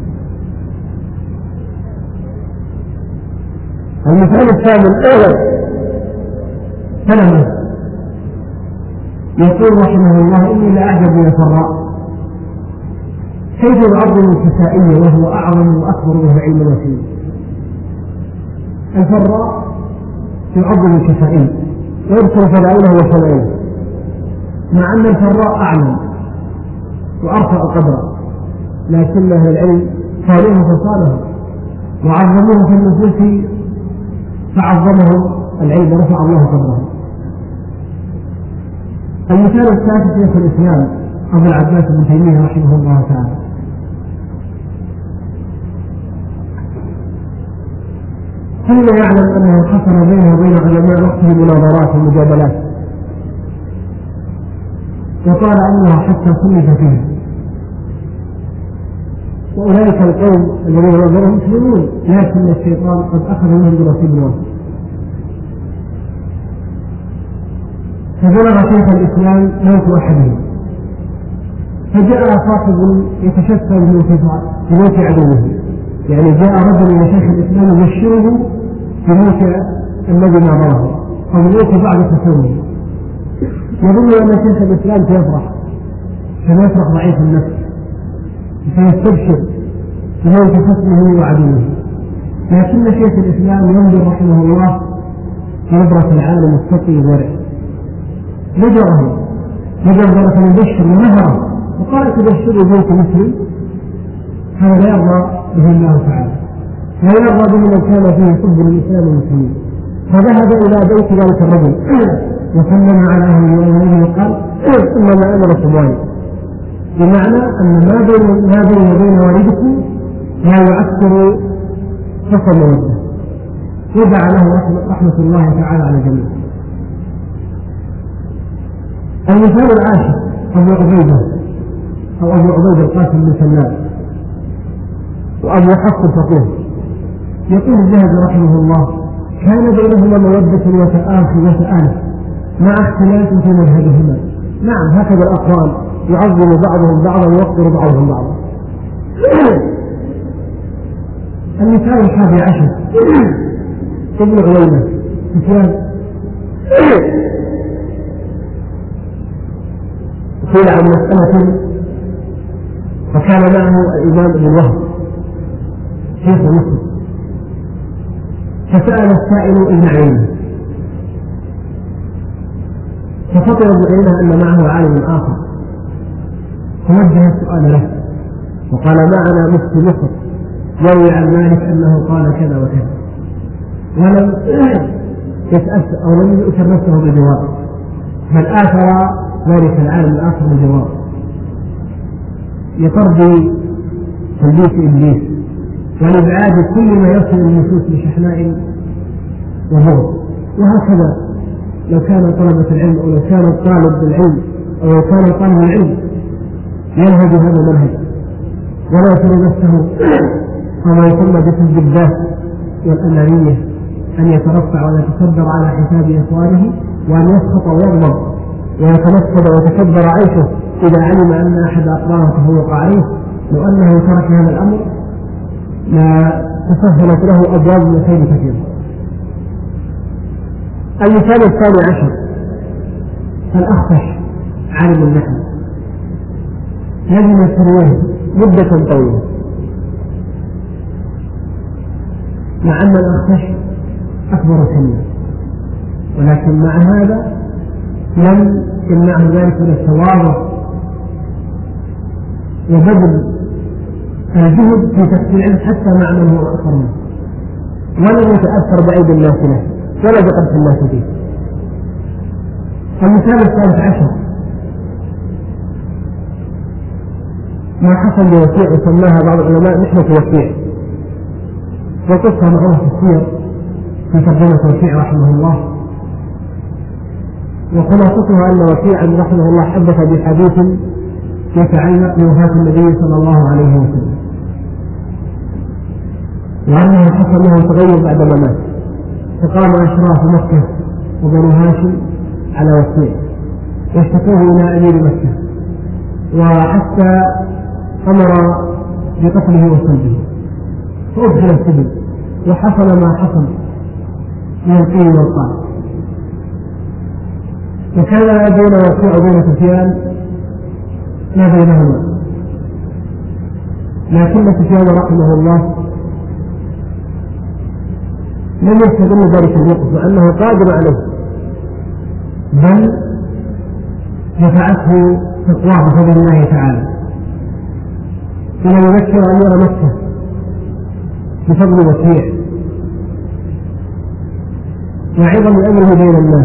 Speaker 1: المثال الثامن الأول سلمة يقول رحمه الله إني لأعجب من الفراء كيف يعظم الكسائي وهو أعظم وأكبر منه علما وسيما. الفراء يعظم الكسائي ويذكر فضائله وشمائله، مع أن الفراء أعلم وأرفع قدرا، لكن أهل العلم قالوه فصاله وعظموه في النفوس فعظمه العلم ورفع الله قدره. المثال الثالث شيخ الإسلام أبو العباس بن تيمية رحمه الله تعالى كل يعلم أنه حصل بينه وبين علماء وقته مناظرات ومجادلات، وقال أنها حتى صنف فيها، وأولئك القوم الذين نظرهم مسلمون لكن الشيطان قد أخذ منهم بنصيب واحد. فبلغ شيخ الإسلام موت أحدهم، فجاء صاحب يتشفى بموت عدوه، يعني جاء رجل إلى شيخ الإسلام يبشره بموت الذي ناظره أو بموت بعد تسويه، يظن أن شيخ الإسلام سيفرح كما يفرح ضعيف النفس فيستبشر بموت خصمه وعدوه، لكن شيخ الإسلام ينظر رحمه الله نظرة العالم التقي الورع، نجره نجر فيبشر ونهره وقال تبشروا بيت مسلم، هذا لا يرضى به الله تعالى، لا يرضى به من كان فيه حب للإسلام والمسلمين. فذهب إلى بيت ذلك الرجل وسلم على أهله وأهله وقال إنما أنا رسول، بمعنى أن ما بين ما بين وبين والدكم لا يعكر حكم مودة. ودعا له رحمة الله تعالى على الجميع. المثال العاشر أبو عبيدة أو أبو عبيدة القاسم بن سلام وأبو حفص الفقيه يقول الذهبي رحمه الله: كان بينهما مودة وتآخي وتآلف مع اختلاف في مذهبهما. نعم، هكذا الأقوال، يعظم بعضهم بعضا ويوقر بعضهم بعضا. المثال الحادي عشر: ابن عيينة سفيان قيل عن مسألة فكان معه الإمام ابن وهب شيخ مصر، فسأل السائل ابن عيينة، ففطر ابن عيينة أن معه عالم آخر، فوجه السؤال له وقال: معنا مفتي مصر يروي عن مالك أنه قال كذا وكذا، ولم يتأثر أو لم يؤثر نفسه بالجواب، بل آثر ذلك العالم الآخر بالجواب لطرد تلبيس إبليس ولإبعاد كل ما يصل النفوس بشحناء وبغض. وهكذا لو كان طلبة العلم أو لو كان طالب العلم أو لو كان طالب العلم ينهج هذا المنهج ولا يصل نفسه كما يسمى باسم الذات والأنانية، أن يترفع ويتكبر على حساب إخوانه، وأن يسخط ويغضب ويتنكد ويتكبر عيشه إذا علم أن أحد أقراره تفوق عليه، لو أنه ترك هذا الأمر لا تسهلت له أبواب من خير كثير. المثال الثاني عشر: الأخفش عالم النحو لم يسروه مدة طويلة، مع أن الأخفش أكبر سنا، ولكن مع هذا لم يمنعه ذلك من التواضع وبذل الجهد في تحصيل العلم حتى مع من هو أكثر منه، ولم يتأثر بأيدي الناس له ولا بقدح الناس فيه. المثال الثالث عشر: ما حصل لوكيع وسماها بعض العلماء محنة وكيع، وقصة معروفة في السير في ترجمة وكيع رحمه الله، وخلاصتها أن وكيعا رحمه الله حدث بحديث يتعلق بوفاة النبي صلى الله عليه وسلم، وأنه حصل له تغير بعد ما مات، فقام أشراف مكة وبنو هاشم على وكيع يشتكوه إلى أمير مكة، وحتى أمر بقتله وصلبه، فأدخل السجن وحصل ما حصل من القيل والقال. وكان بين وكيع وبين سفيان ما بينهما، لكن سفيان رحمه الله لم يستغل ذلك الموقف وأنه قادر عليه، بل دفعته تقواه بفضل الله تعالى إلى يذكر أمير مكة بفضل وكيع وعظم أمره بين الناس،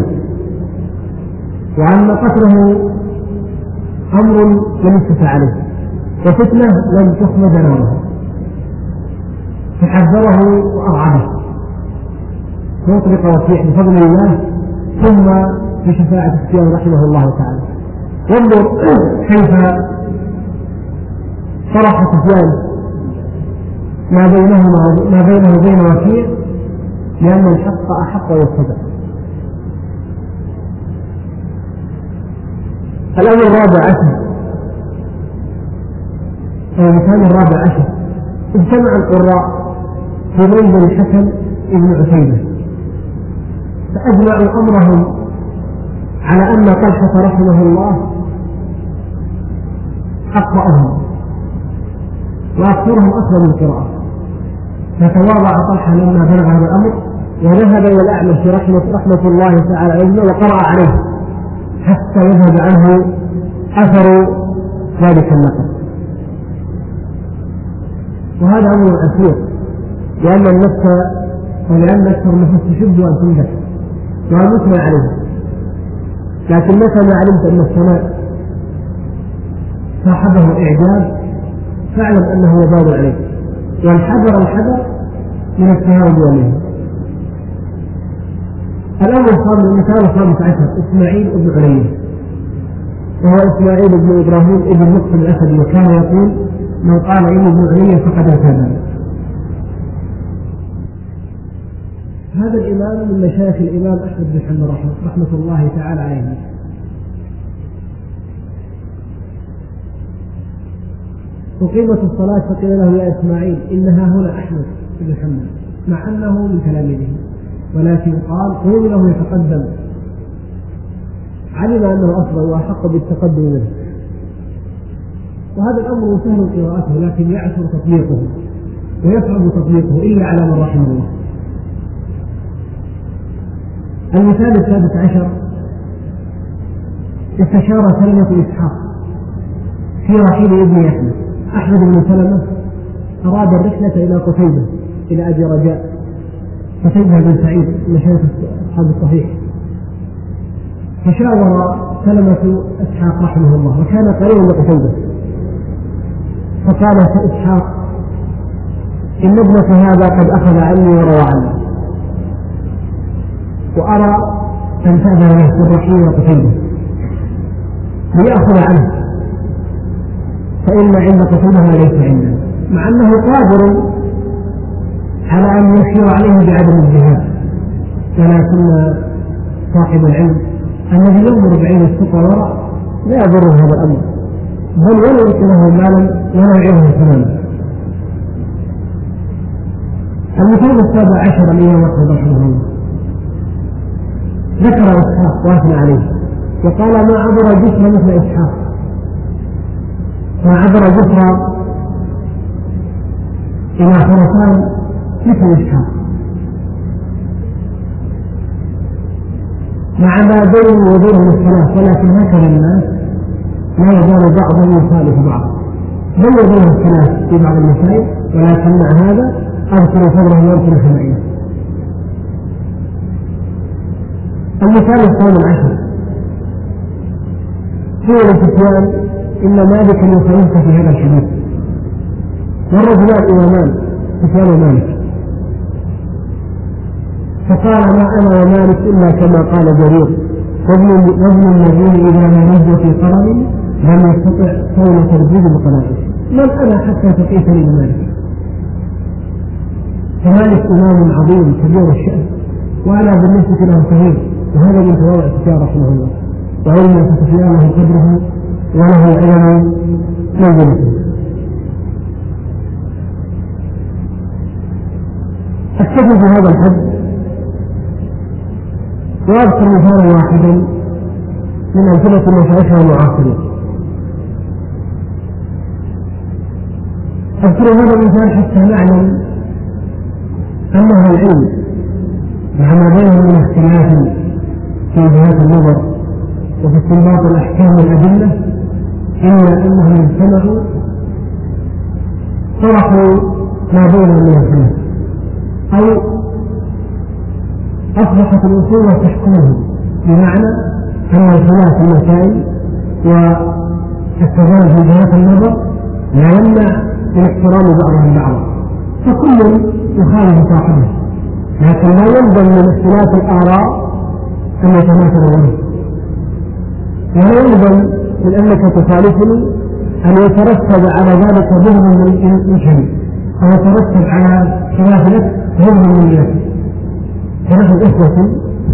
Speaker 1: وأن قتله أمر لم يستفى عليه وفتنة لم تخمد نارها، فحذره وأرعبه ويطلق وكيع بفضل الله ثم بشفاعة سفيان رحمه الله تعالى. وانظر كيف صرح سفيان ما بينهما ما بينه وبين وكيع، لأن الحق أحق ويتبع. الأمر الرابع عشر المثال الرابع عشر: اجتمع القراء في منزل الحسن ابن عتيبة فأجمعوا أمرهم على أن طلحة رحمه الله أقرأهم وأكثرهم أكثر من القراءة، فتواضع طلحة لما بلغ هذا الأمر وذهب إلى الأعمش رحمة, رحمة الله تعالى عليه وقرأ عليه حتى يذهب عنه أثر ذلك النقل. وهذا أمر أسير، لأن النفس ولأن أكثر النفس تشد وأن تنجح وأن يثنى عليه، لكن متى ما علمت أن السماء صاحبه إعجاب فاعلم أنه وبال عليك، والحذر الحذر من التهاون والنهي. الأمر الخامس المثال الخامس عشر: إسماعيل بن علي، وهو إسماعيل بن إبراهيم ابن مقسم الأسدي، وكان يقول: من قال إني ابن علي فقد كذب. هذا الإمام من مشايخ الإمام أحمد بن حنبل رحمة الله تعالى عليه. وقيمة الصلاة فقيل له يا إسماعيل إنها هنا أحمد بن حنبل، مع أنه من تلاميذه، ولكن قال قيل له يتقدم، علم أنه أفضل وأحق بالتقدم منه. وهذا الأمر سهل قراءته لكن يعسر تطبيقه ويصعب تطبيقه إلا على من رحمه الله. المثال السادس عشر: استشار سلمة إسحاق في رحيل ابن أحمد. أحمد بن سلمة أراد الرحلة إلى قتيبة إلى أبي رجاء، قتيبة بن سعيد مشايخ أصحاب الصحيح، فشاور سلمة إسحاق رحمه الله وكان قريبا لقتيبة، فقال إسحاق إن ابنك هذا قد أخذ عني وروى عني، وأرى أن تأذن له في الرحيل وقتيبة ليأخذ عنه، فإن عند قتيبة ليس عندنا، مع أنه قادر على أن يشير عليه بعدم الجهاد. ولكن صاحب العلم الذي ينظر بعين الثقة وراء لا يضره هذا الأمر، بل ولا يعطي له مالا ولا يعينه ثمانا. المثال السابع عشر الإمام أحمد رحمه الله ذكر إسحاق واثنى عليه وقال ما عبر جسر مثل إسحاق، ما عبر جسر إلى خراسان مثل إسحاق، مع ما بين وبينهم الخلاف، ولكن هكذا الناس لا يزال بعضهم يخالف بعض، بل وبينهم الخلاف في بعض المسائل، ولكن مع هذا أذكر فضله وأذكر سمعيه. المثال الثامن عشر: قيل لسفيان إن مالكا يخالفك في هذا الحديث، والرجلان إمامان سفيان ومالك، فقال ما أنا ومالك إلا كما قال جرير وابن الذين إذا ما نزل في قرن لم يستطع طول ترديد بقناته. من أنا حتى تقيسني بمالك؟ فمالك إمام عظيم كبير الشأن، وأنا بالنسبة له صغير، وهذا من تواضع سفيان رحمه الله، وعلم سفيان له قدره وله علم منزلته. أكتفي بهذا الحد وأذكر مثالا واحدا من أمثلة مشايخنا المعاصرين. أذكر هذا المثال حتى نعلم أنه العلم مع ما بينهم من اختلاف في وجهات النظر وفي استنباط الأحكام والأدلة، إلا أنهم اجتمعوا طرحوا ما بينهم من الخلاف، أو أصبحت الأصول تحكمهم، بمعنى أن الخلاف في المسائل والتضاد في وجهات النظر لا يمنع من احترام بعضهم بعضا، فكل يخالف صاحبه، لكن لا يلزم من اختلاف الآراء أن يتماثل عنه، ولا يلزم من أنك تخالفني أن يترتب على ذلك ظلم من شيء، أو يترتب على خلاف لك ظلم من ذلك. خلاف الإخوة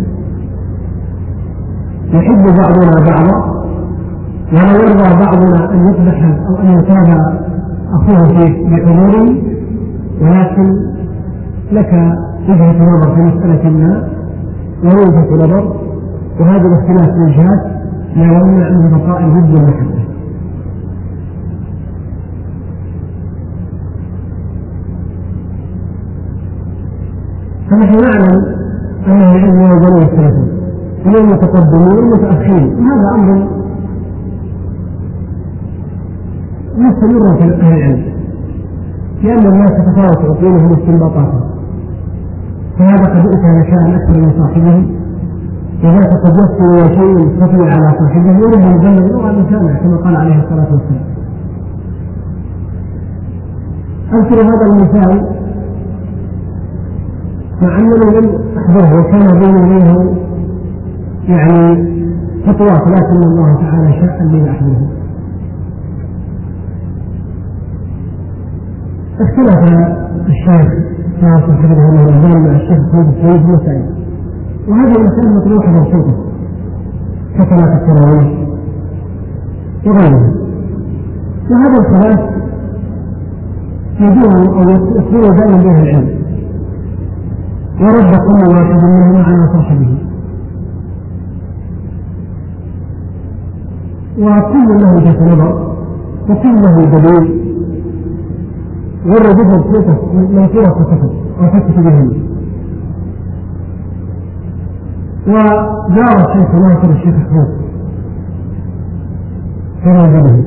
Speaker 1: يحب بعضنا بعضا، ولا يرضى بعضنا أن يقبح أو أن يتابع أخوه فيه بأموره، ولكن لك وجهة نظر في مسألة ما ووجهة نظر، وهذا الاختلاف في الوجهات لا يمنع من بقاء الود والمحبة. فنحن نعلم أن العلم يوزن الثلاثين من المتقدمين والمتأخرين، وهذا أمر مستمر في أهل العلم، لأن الناس تتفاوت عقولهم واستنباطاتهم، فهذا قد يؤتى نشاء أكثر من صاحبه، وذاك قد يصل شيء خفي على صاحبه وربما بلغ نوعا مكانه كما قال عليه الصلاة والسلام. أذكر هذا المثال مع أنني لم أحضره وكان بيني وبينه يعني خطوات، لكن الله تعالى شاء أن لي أحضره. اختلف الشيخ ناصر حفظه الله الأهلان مع الشيخ محمود السيد مسائل، وهذه المسائل مطروحة موثوقة كصلاة التراويح وغيرها. وهذا الخلاف يدور أو يكون دائما به العلم، ورد كل واحد منهما على صاحبه، وكل له وجهة نظر وكل له دليل، والرجل الصوت منصورة فقط وفتت بهم. وجاء الشيخ ناصر الشيخ حمود فرجله: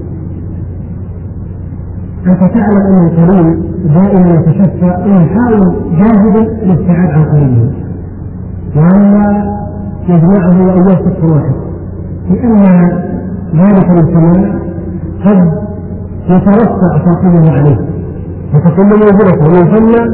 Speaker 1: أنت تعلم أن القرين دائما يتشفى ويحاول جاهدا الابتعاد عن قرينه، وأن يجمعه وإياه سطح واحد، لأن ذلك الاجتماع قد يتوسع تأثيره عليه فتكون موجودة، ومن ثم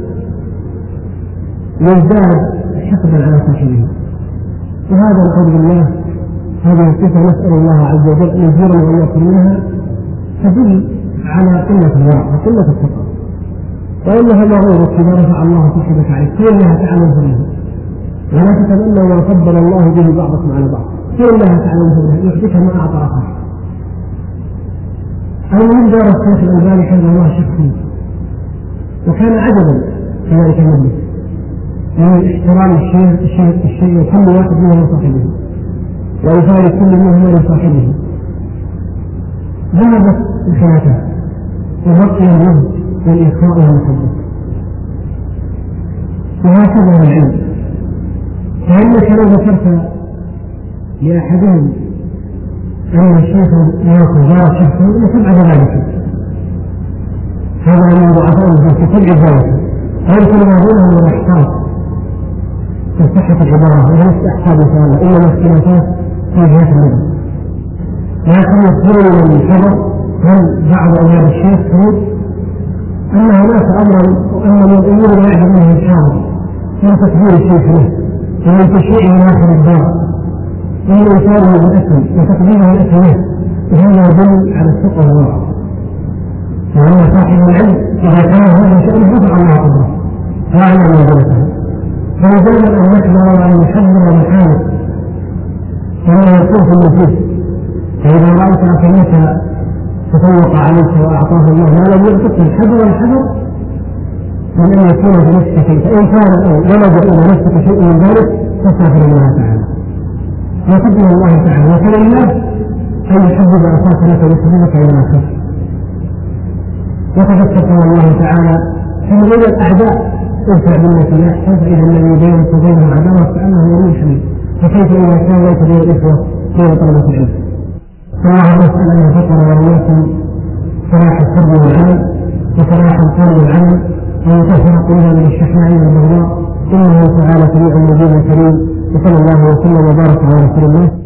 Speaker 1: يزداد حقدا على صاحبه. وهذا نعوذ بالله هذه الصفة نسأل الله عز وجل أن يجيرنا وإياكم منها، تدل على قلة الورع وقلة الثقة، وإنها ضرورة إذا رفع الله صاحبك عليك كلها تعلم فيها، ولا تتمنى ما فضل الله به بعضكم على بعض، كلها تعلم فيها يعطيك ما أعطى آخر. المهم دار الشيخ الألباني حفظه الله شخصي، وكان عجبا في ذلك المجلس من احترام الشيء الشيء الشيء وكل واحد منهم صاحبه، ويفارق كل منهم لصاحبه. ذهبت الخلافات وبقي الرد والإخاء والمحبة، وهكذا العلم. فإنك لو ذكرت لأحدهم أن الشيخ ناصر جار شخصا لتبعد ذلك، هذا من ضعفاء في تبعد ذلك، ويمكن ما هو من الأحكام في صحة العبارة وليس أحكام إنسان إلا اختلافات في جهة النظر. لكن يذكرني من الحضر هل بعض أولاد الشيخ يقول أن هناك أمرا وأن من الأمور لا يعجب منه الحاضر من تكبير الشيخ له ومن تشييعه داخل الدار ومن إنسانه بالأكل وتقديمه الأكل، وهذا يدل على الثقة والورع، وأن صاحب العلم إذا كان هذا شأنه رفع الله قدره وأعلى منزلته. فيجب أن نحذر وأن نحذر ونحارب كما يكون في النفوس. فإذا رأيت أخيك تفوق عليك وأعطاه الله ما لم يعطك الحذر الحذر من أن يكون بنفسك شيء، فإن كان ولد إلى نفسك شيء من ذلك فاستغفر الله تعالى وتقبل الله تعالى، وكان الناس أن يحبب أخاك لك ويحببك إلى آخر، وتذكر الله تعالى في غير الأعداء ارفع بالتي لا يحتاج إلى الذي بينك وبينه عداوة كأنه ولي حميد، فكيف إذا كان ليس بين الإخوة بين طلبة العلم. فالله نسأل أن يذكر وإياكم صلاح السر والعمل وصلاح القول والعمل، ويطهر قلوبنا من الشحناء والبغضاء، إنه تعالى سميع مجيب كريم. وصلى الله وسلم وبارك على رسول الله.